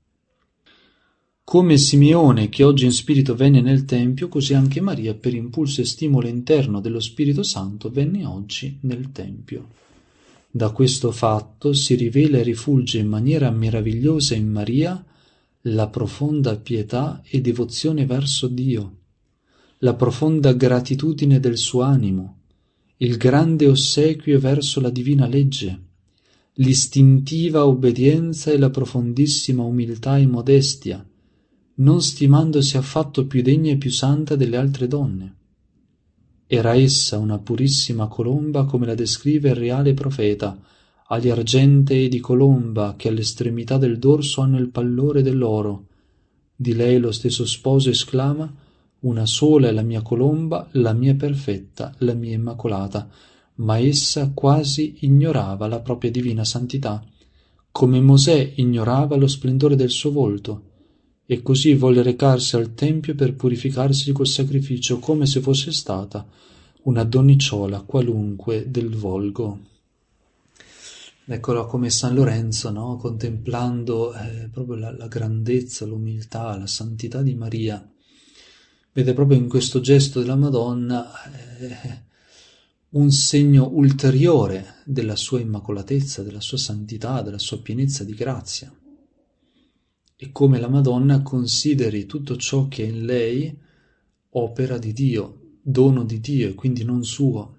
Come Simeone, che oggi in spirito venne nel Tempio, così anche Maria, per impulso e stimolo interno dello Spirito Santo, venne oggi nel Tempio. Da questo fatto si rivela e rifulge in maniera meravigliosa in Maria la profonda pietà e devozione verso Dio, la profonda gratitudine del suo animo, il grande ossequio verso la divina legge, l'istintiva obbedienza e la profondissima umiltà e modestia, non stimandosi affatto più degna e più santa delle altre donne. Era essa una purissima colomba, come la descrive il reale profeta, agli argentei di colomba che all'estremità del dorso hanno il pallore dell'oro. Di lei lo stesso sposo esclama: una sola è la mia colomba, la mia perfetta, la mia immacolata, ma essa quasi ignorava la propria divina santità, come Mosè ignorava lo splendore del suo volto, e così volle recarsi al Tempio per purificarsi col sacrificio, come se fosse stata una donnicciola qualunque del volgo. Eccolo come San Lorenzo, no? Contemplando eh, proprio la, la grandezza, l'umiltà, la santità di Maria, vede proprio in questo gesto della Madonna eh, un segno ulteriore della sua immacolatezza, della sua santità, della sua pienezza di grazia. E come la Madonna consideri tutto ciò che è in lei opera di Dio, dono di Dio e quindi non suo.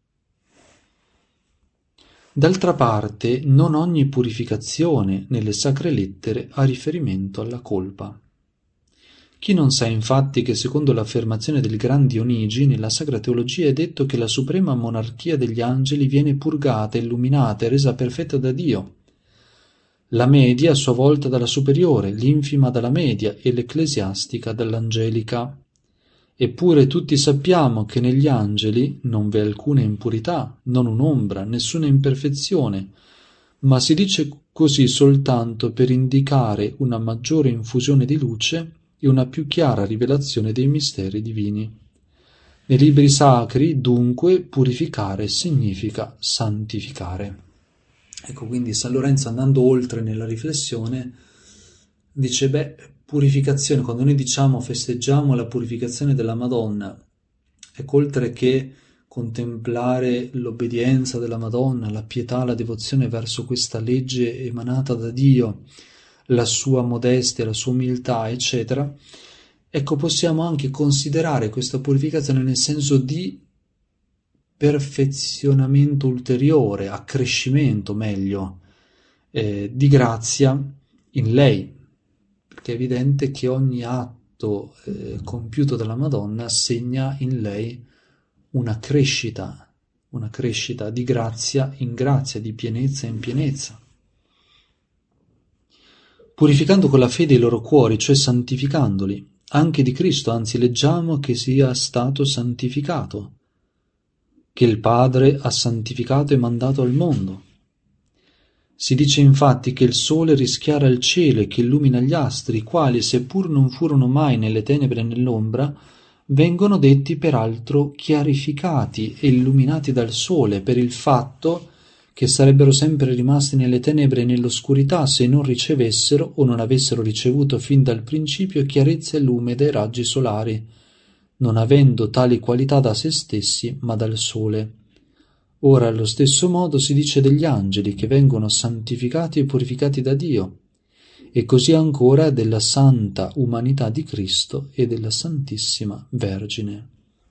D'altra parte, non ogni purificazione nelle sacre lettere ha riferimento alla colpa. Chi non sa infatti che secondo l'affermazione del Gran Dionigi nella Sacra Teologia è detto che la suprema monarchia degli angeli viene purgata, illuminata e resa perfetta da Dio, la media a sua volta dalla superiore, l'infima dalla media e l'ecclesiastica dall'angelica. Eppure tutti sappiamo che negli angeli non v'è alcuna impurità, non un'ombra, nessuna imperfezione, ma si dice così soltanto per indicare una maggiore infusione di luce e una più chiara rivelazione dei misteri divini. Nei libri sacri, dunque, purificare significa santificare. Ecco, quindi San Lorenzo, andando oltre nella riflessione, dice, beh, purificazione, quando noi diciamo festeggiamo la purificazione della Madonna, ecco, oltre che contemplare l'obbedienza della Madonna, la pietà, la devozione verso questa legge emanata da Dio, la sua modestia, la sua umiltà, eccetera, ecco, possiamo anche considerare questa purificazione nel senso di perfezionamento ulteriore, accrescimento meglio, eh, di grazia in lei, perché è evidente che ogni atto eh, compiuto dalla Madonna segna in lei una crescita, una crescita di grazia in grazia, di pienezza in pienezza. Purificando con la fede i loro cuori, cioè santificandoli, anche di Cristo, anzi leggiamo che sia stato santificato, che il Padre ha santificato e mandato al mondo. Si dice infatti che il sole rischiara il cielo e che illumina gli astri, i quali, seppur non furono mai nelle tenebre e nell'ombra, vengono detti peraltro chiarificati e illuminati dal sole, per il fatto che sarebbero sempre rimasti nelle tenebre e nell'oscurità se non ricevessero o non avessero ricevuto fin dal principio chiarezza e lume dai raggi solari, non avendo tali qualità da se stessi, ma dal sole. Ora, allo stesso modo si dice degli angeli che vengono santificati e purificati da Dio, e così ancora della santa umanità di Cristo e della Santissima Vergine.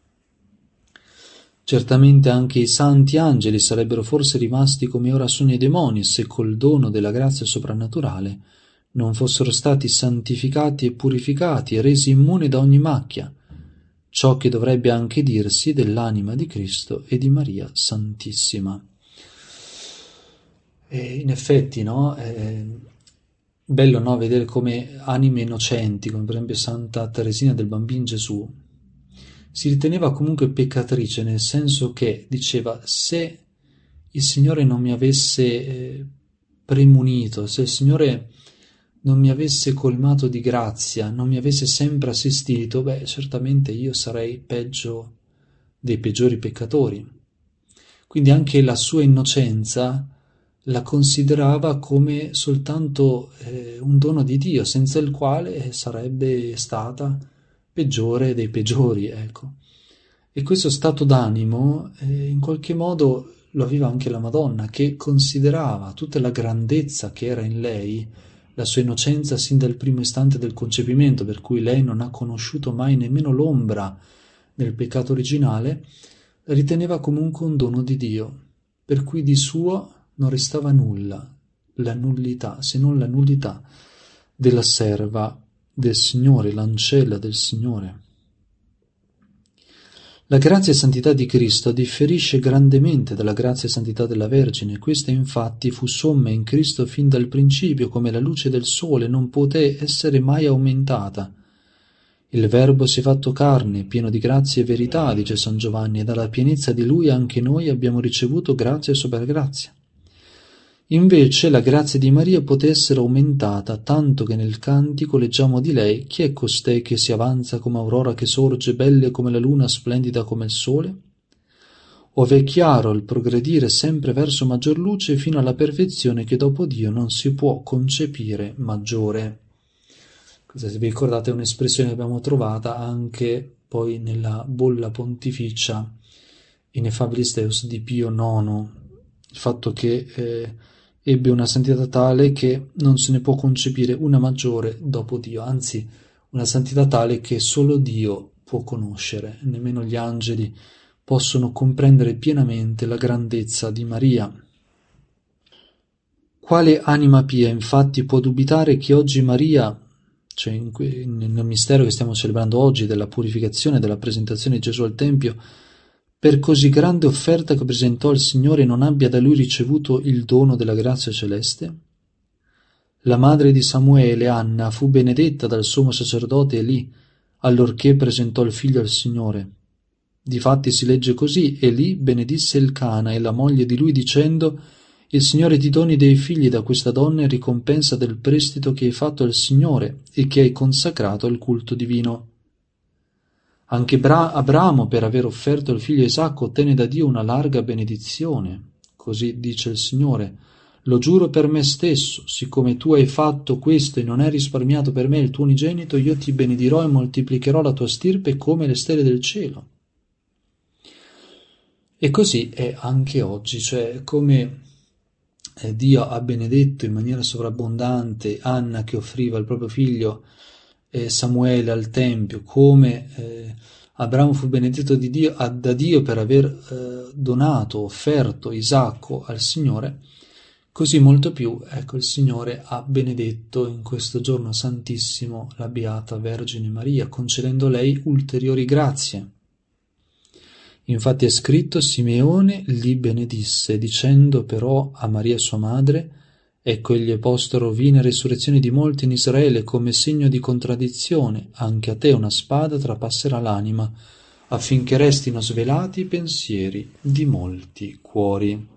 Certamente anche i santi angeli sarebbero forse rimasti come ora sono i demoni, se col dono della grazia soprannaturale non fossero stati santificati e purificati e resi immuni da ogni macchia, ciò che dovrebbe anche dirsi dell'anima di Cristo e di Maria Santissima. E in effetti, no? È bello, no? Vedere come anime innocenti, come per esempio Santa Teresina del Bambin Gesù, si riteneva comunque peccatrice, nel senso che diceva: se il Signore non mi avesse eh, premunito, se il Signore non mi avesse colmato di grazia, non mi avesse sempre assistito, beh, certamente io sarei peggio dei peggiori peccatori. Quindi anche la sua innocenza la considerava come soltanto eh, un dono di Dio, senza il quale sarebbe stata peggiore dei peggiori, ecco. E questo stato d'animo eh, in qualche modo lo aveva anche la Madonna, che considerava tutta la grandezza che era in lei, la sua innocenza sin dal primo istante del concepimento, per cui lei non ha conosciuto mai nemmeno l'ombra del peccato originale, riteneva comunque un dono di Dio, per cui di suo non restava nulla, la nullità, se non la nullità della serva del Signore, l'ancella del Signore. La grazia e santità di Cristo differisce grandemente dalla grazia e santità della Vergine. Questa infatti fu somma in Cristo fin dal principio, come la luce del sole non poté essere mai aumentata. Il Verbo si è fatto carne, pieno di grazia e verità, dice San Giovanni, e dalla pienezza di Lui anche noi abbiamo ricevuto grazia sopra grazia. Invece la grazia di Maria poté essere aumentata, tanto che nel cantico leggiamo di lei: chi è costei che si avanza come aurora che sorge, belle come la luna, splendida come il sole? Ove è chiaro il progredire sempre verso maggior luce, fino alla perfezione che dopo Dio non si può concepire maggiore. Questa, se vi ricordate, è un'espressione che abbiamo trovata anche poi nella bolla pontificia Ineffabilis Deus di Pio nono, il fatto che eh, ebbe una santità tale che non se ne può concepire una maggiore dopo Dio, anzi una santità tale che solo Dio può conoscere, nemmeno gli angeli possono comprendere pienamente la grandezza di Maria. Quale anima pia infatti può dubitare che oggi Maria, cioè in que- nel mistero che stiamo celebrando oggi della purificazione e della presentazione di Gesù al Tempio, per così grande offerta che presentò al Signore, non abbia da Lui ricevuto il dono della grazia celeste? La madre di Samuele, Anna, fu benedetta dal sommo sacerdote Elì, allorché presentò il figlio al Signore. Difatti si legge così: Elì benedisse Elcana e la moglie di lui, dicendo: il Signore ti doni dei figli da questa donna in ricompensa del prestito che hai fatto al Signore e che hai consacrato al culto divino. Anche Bra- Abramo, per aver offerto il figlio Isacco, ottenne da Dio una larga benedizione. Così dice il Signore: lo giuro per me stesso, siccome tu hai fatto questo e non hai risparmiato per me il tuo unigenito, io ti benedirò e moltiplicherò la tua stirpe come le stelle del cielo. E così è anche oggi, cioè come eh, Dio ha benedetto in maniera sovrabbondante Anna che offriva il proprio figlio eh, Samuele al Tempio, come eh, Abramo fu benedetto di Dio, da Dio per aver eh, donato, offerto Isacco al Signore, così molto più, ecco, il Signore ha benedetto in questo giorno santissimo la Beata Vergine Maria, concedendo lei ulteriori grazie. Infatti è scritto: Simeone li benedisse, dicendo però a Maria sua madre: ecco, egli è posto rovina e resurrezione di molti in Israele, come segno di contraddizione, anche a te una spada trapasserà l'anima, affinché restino svelati i pensieri di molti cuori.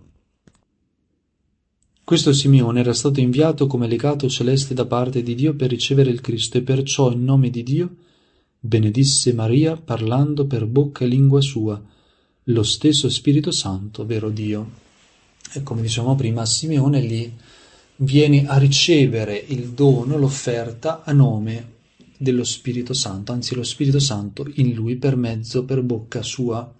Questo Simeone era stato inviato come legato celeste da parte di Dio per ricevere il Cristo, e perciò in nome di Dio benedisse Maria, parlando per bocca e lingua sua lo stesso Spirito Santo, vero Dio. E come dicevamo prima, Simeone lì viene a ricevere il dono, l'offerta a nome dello Spirito Santo, anzi lo Spirito Santo in lui per mezzo, per bocca sua.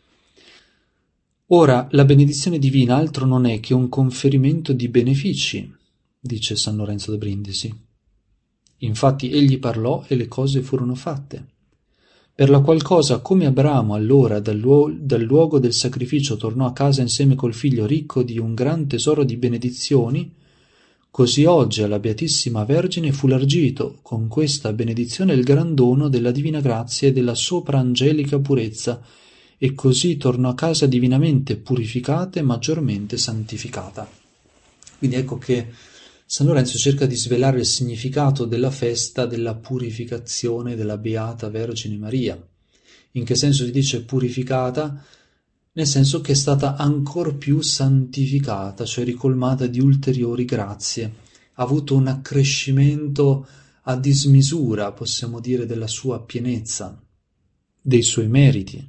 Ora, la benedizione divina altro non è che un conferimento di benefici, dice San Lorenzo da Brindisi. Infatti egli parlò e le cose furono fatte. Per la qual cosa, come Abramo allora dal, luo- dal luogo del sacrificio tornò a casa insieme col figlio ricco di un gran tesoro di benedizioni, così oggi alla Beatissima Vergine fu largito con questa benedizione il gran dono della divina grazia e della sopraangelica purezza, e così tornò a casa divinamente purificata e maggiormente santificata. Quindi ecco che San Lorenzo cerca di svelare il significato della festa della purificazione della Beata Vergine Maria. In che senso si dice purificata? Nel senso che è stata ancor più santificata, cioè ricolmata di ulteriori grazie. Ha avuto un accrescimento a dismisura, possiamo dire, della sua pienezza, dei suoi meriti.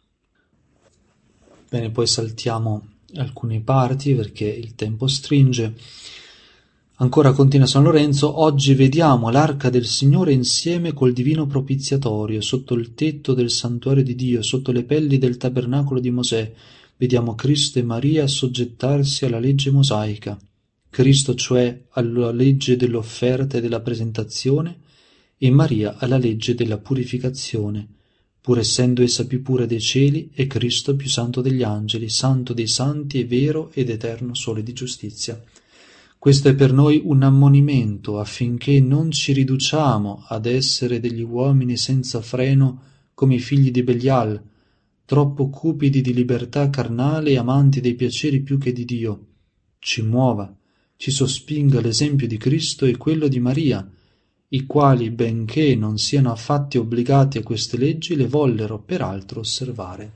Bene, poi saltiamo alcune parti perché il tempo stringe. Ancora continua San Lorenzo: oggi vediamo l'arca del Signore insieme col divino propiziatorio, sotto il tetto del santuario di Dio, sotto le pelli del tabernacolo di Mosè. Vediamo Cristo e Maria soggettarsi alla legge mosaica. Cristo cioè alla legge dell'offerta e della presentazione, e Maria alla legge della purificazione, pur essendo essa più pura dei cieli, e Cristo più santo degli angeli, santo dei santi e vero ed eterno sole di giustizia. Questo è per noi un ammonimento affinché non ci riduciamo ad essere degli uomini senza freno come i figli di Belial, troppo cupidi di libertà carnale e amanti dei piaceri più che di Dio. Ci muova, ci sospinga l'esempio di Cristo e quello di Maria, i quali, benché non siano affatto obbligati a queste leggi, le vollero peraltro osservare.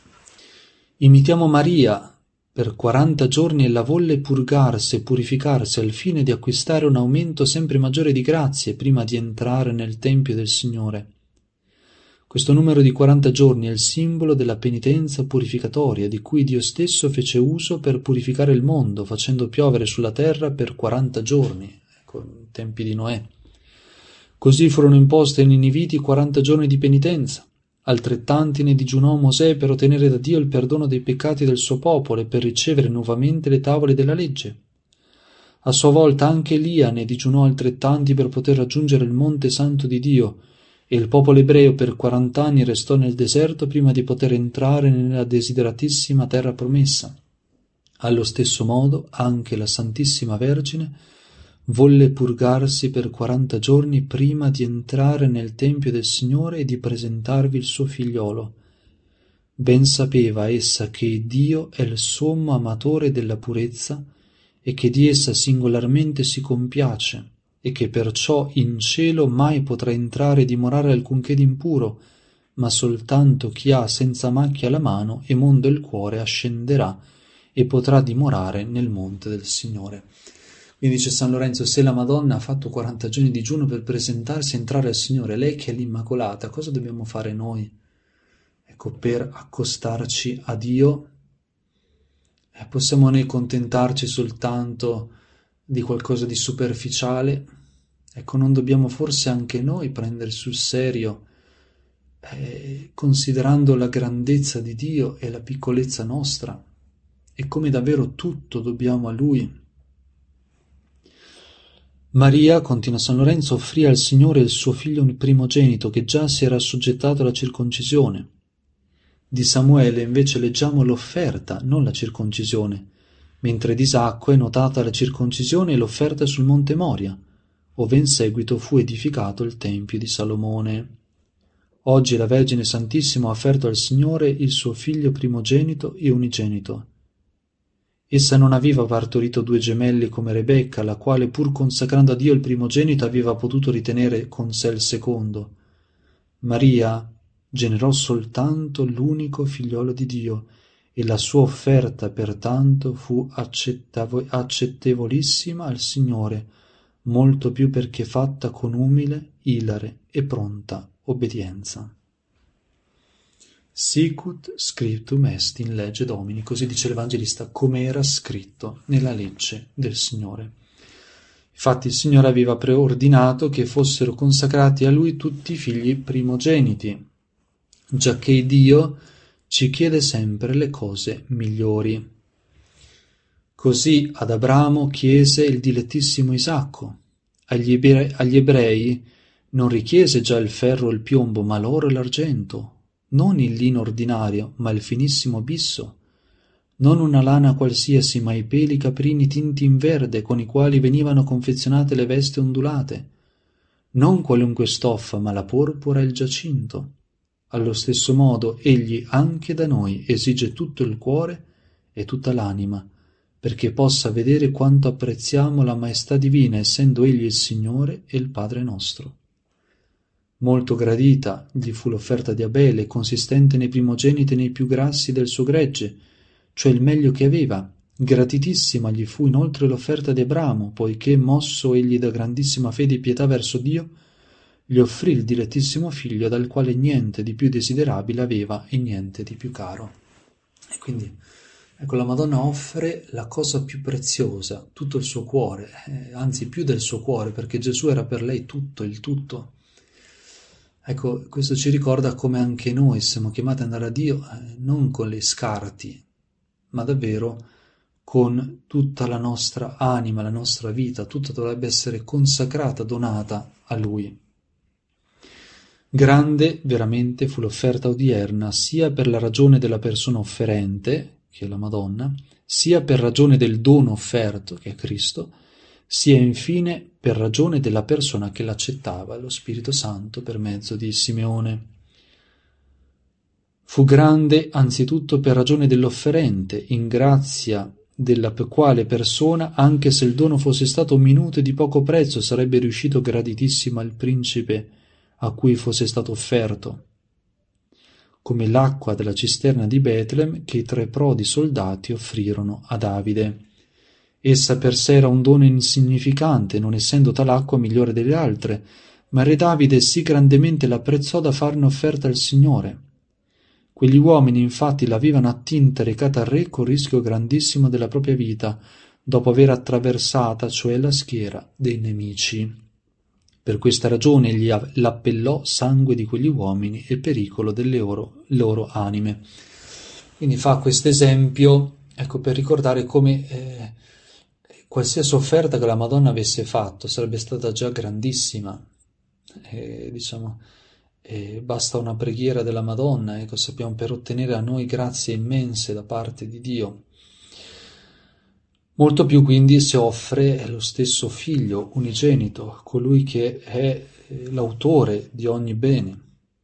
Imitiamo Maria. Per quaranta giorni ella volle purgarsi e purificarsi al fine di acquistare un aumento sempre maggiore di grazie prima di entrare nel Tempio del Signore. Questo numero di quaranta giorni è il simbolo della penitenza purificatoria di cui Dio stesso fece uso per purificare il mondo, facendo piovere sulla terra per quaranta giorni, ecco, in tempi di Noè. Così furono imposte ai Niniviti quaranta giorni di penitenza. Altrettanti ne digiunò Mosè per ottenere da Dio il perdono dei peccati del suo popolo e per ricevere nuovamente le tavole della legge. A sua volta anche Elia ne digiunò altrettanti per poter raggiungere il monte santo di Dio, e il popolo ebreo per quarant'anni restò nel deserto prima di poter entrare nella desideratissima terra promessa. Allo stesso modo anche la Santissima Vergine volle purgarsi per quaranta giorni prima di entrare nel Tempio del Signore e di presentarvi il suo figliolo. Ben sapeva essa che Dio è il sommo amatore della purezza e che di essa singolarmente si compiace, e che perciò in cielo mai potrà entrare e dimorare alcunché d'impuro, ma soltanto chi ha senza macchia la mano e mondo il cuore ascenderà e potrà dimorare nel monte del Signore. Quindi dice San Lorenzo: se la Madonna ha fatto quaranta giorni di digiuno per presentarsi e entrare al Signore, lei che è l'Immacolata, cosa dobbiamo fare noi? Ecco, per accostarci a Dio, eh, possiamo noi contentarci soltanto di qualcosa di superficiale? Ecco, non dobbiamo forse anche noi prendere sul serio, eh, considerando la grandezza di Dio e la piccolezza nostra, e come davvero tutto dobbiamo a Lui? Maria, continua San Lorenzo, offrì al Signore il suo figlio primogenito, che già si era assoggettato alla circoncisione. Di Samuele invece leggiamo l'offerta, non la circoncisione, mentre di Isacco è notata la circoncisione e l'offerta sul monte Moria, ove in seguito fu edificato il Tempio di Salomone. Oggi la Vergine Santissima ha offerto al Signore il suo figlio primogenito e unigenito. Essa non aveva partorito due gemelli come Rebecca, la quale, pur consacrando a Dio il primogenito, aveva potuto ritenere con sé il secondo. Maria generò soltanto l'unico figliolo di Dio, e la sua offerta pertanto fu accettevolissima al Signore, molto più perché fatta con umile, ilare e pronta obbedienza. Sicut scriptum est in legge Domini, così dice l'Evangelista, come era scritto nella legge del Signore. Infatti il Signore aveva preordinato che fossero consacrati a Lui tutti i figli primogeniti, giacché Dio ci chiede sempre le cose migliori. Così ad Abramo chiese il dilettissimo Isacco, agli ebrei, agli ebrei non richiese già il ferro e il piombo, ma l'oro e l'argento, non il lino ordinario, ma il finissimo bisso, non una lana qualsiasi, ma i peli caprini tinti in verde, con i quali venivano confezionate le vesti ondulate, non qualunque stoffa, ma la porpora e il giacinto. Allo stesso modo egli anche da noi esige tutto il cuore e tutta l'anima, perché possa vedere quanto apprezziamo la maestà divina, essendo Egli il Signore e il Padre nostro. Molto gradita gli fu l'offerta di Abele, consistente nei primogeniti e nei più grassi del suo gregge, cioè il meglio che aveva. Gratitissima gli fu inoltre l'offerta di Abramo, poiché, mosso egli da grandissima fede e pietà verso Dio, gli offrì il dilettissimo figlio, dal quale niente di più desiderabile aveva e niente di più caro. E quindi, ecco, la Madonna offre la cosa più preziosa, tutto il suo cuore, eh, anzi più del suo cuore, perché Gesù era per lei tutto, il tutto. Ecco, questo ci ricorda come anche noi siamo chiamati ad andare a Dio eh, non con le scarti, ma davvero con tutta la nostra anima, la nostra vita, tutta dovrebbe essere consacrata, donata a Lui. Grande veramente fu l'offerta odierna, sia per la ragione della persona offerente, che è la Madonna, sia per ragione del dono offerto, che è Cristo, sia infine per ragione della persona che l'accettava, lo Spirito Santo, per mezzo di Simeone. Fu grande anzitutto per ragione dell'offerente, in grazia della quale persona, anche se il dono fosse stato minuto e di poco prezzo, sarebbe riuscito graditissimo al principe a cui fosse stato offerto, come l'acqua della cisterna di Betlem che i tre prodi soldati offrirono a Davide. Essa per sé era un dono insignificante, non essendo tal acqua migliore delle altre, ma re Davide sì grandemente l'apprezzò da farne offerta al Signore. Quegli uomini infatti l'avevano attinta e recata al re con rischio grandissimo della propria vita, dopo aver attraversata, cioè la schiera, dei nemici. Per questa ragione egli l'appellò sangue di quegli uomini e pericolo delle loro, loro anime. Quindi fa questo esempio, ecco, per ricordare come eh, qualsiasi offerta che la Madonna avesse fatto sarebbe stata già grandissima, eh, diciamo. E basta una preghiera della Madonna, ecco, sappiamo, per ottenere a noi grazie immense da parte di Dio. Molto più quindi si offre lo stesso Figlio unigenito, colui che è l'autore di ogni bene.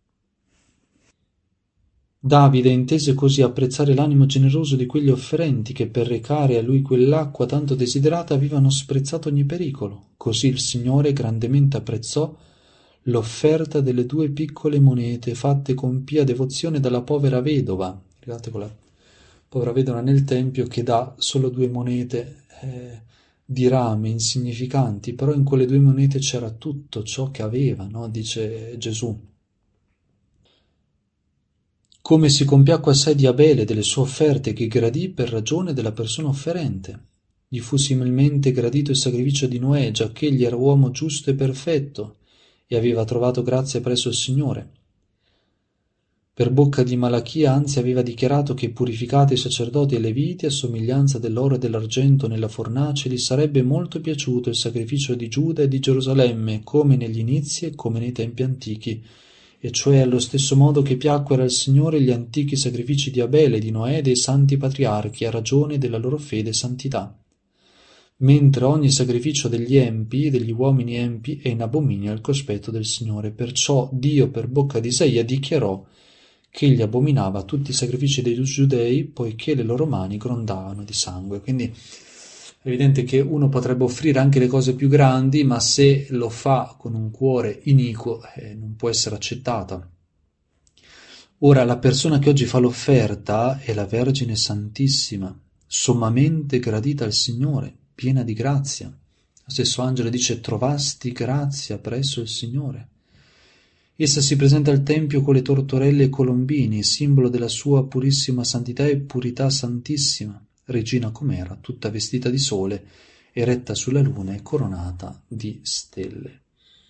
Davide intese così apprezzare l'animo generoso di quegli offerenti che per recare a lui quell'acqua tanto desiderata avevano sprezzato ogni pericolo. Così il Signore grandemente apprezzò l'offerta delle due piccole monete fatte con pia devozione dalla povera vedova. Guardate quella povera vedova nel tempio che dà solo due monete eh, di rame insignificanti, però in quelle due monete c'era tutto ciò che aveva, no? Dice Gesù. Come si compiacque assai di Abele delle sue offerte, che gradì per ragione della persona offerente. Gli fu similmente gradito il sacrificio di Noè, giacché egli era uomo giusto e perfetto, e aveva trovato grazia presso il Signore. Per bocca di Malachia anzi aveva dichiarato che purificati i sacerdoti e i leviti a somiglianza dell'oro e dell'argento nella fornace gli sarebbe molto piaciuto il sacrificio di Giuda e di Gerusalemme, come negli inizi e come nei tempi antichi, e cioè allo stesso modo che piacquero al Signore gli antichi sacrifici di Abele, di Noè e dei santi patriarchi, a ragione della loro fede e santità. Mentre ogni sacrificio degli empi, degli uomini empi, è in abominio al cospetto del Signore. Perciò Dio per bocca di Isaia dichiarò che egli abominava tutti i sacrifici dei giudei, poiché le loro mani grondavano di sangue. Quindi è evidente che uno potrebbe offrire anche le cose più grandi, ma se lo fa con un cuore iniquo eh, non può essere accettata. Ora, la persona che oggi fa l'offerta è la Vergine Santissima, sommamente gradita al Signore, piena di grazia. Lo stesso angelo dice: trovasti grazia presso il Signore. Essa si presenta al Tempio con le tortorelle e colombini, simbolo della sua purissima santità e purità santissima, regina com'era, tutta vestita di sole, eretta sulla luna e coronata di stelle.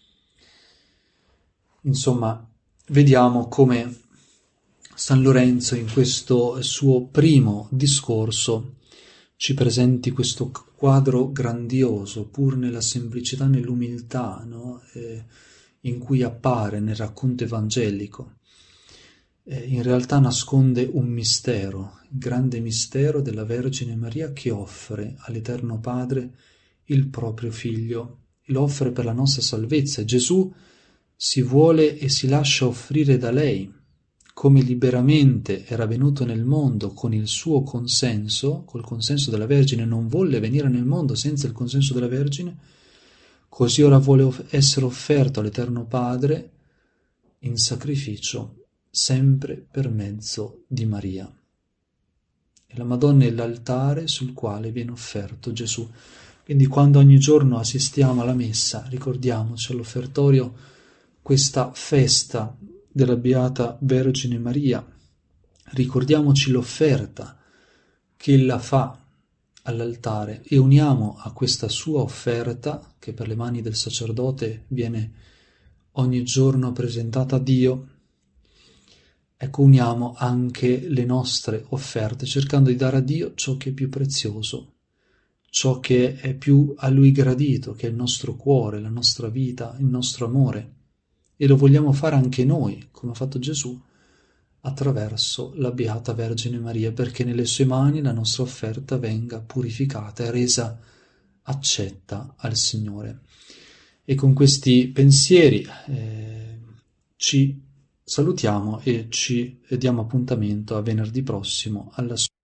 Insomma, vediamo come San Lorenzo in questo suo primo discorso ci presenti questo quadro grandioso, pur nella semplicità, nell'umiltà, no? eh, in cui appare nel racconto evangelico. Eh, in realtà nasconde un mistero, il grande mistero della Vergine Maria che offre all'Eterno Padre il proprio Figlio, lo offre per la nostra salvezza. Gesù si vuole e si lascia offrire da lei, come liberamente era venuto nel mondo con il suo consenso, col consenso della Vergine, non volle venire nel mondo senza il consenso della Vergine, così ora vuole essere offerto all'Eterno Padre in sacrificio, sempre per mezzo di Maria. E la Madonna è l'altare sul quale viene offerto Gesù. Quindi quando ogni giorno assistiamo alla messa, ricordiamoci all'offertorio questa festa della Beata Vergine Maria, ricordiamoci l'offerta che ella fa all'altare e uniamo a questa sua offerta, che per le mani del sacerdote viene ogni giorno presentata a Dio, ecco, uniamo anche le nostre offerte, cercando di dare a Dio ciò che è più prezioso, ciò che è più a Lui gradito, che è il nostro cuore, la nostra vita, il nostro amore. E lo vogliamo fare anche noi, come ha fatto Gesù, attraverso la Beata Vergine Maria, perché nelle sue mani la nostra offerta venga purificata e resa accetta al Signore. E con questi pensieri eh, ci salutiamo e ci diamo appuntamento a venerdì prossimo alla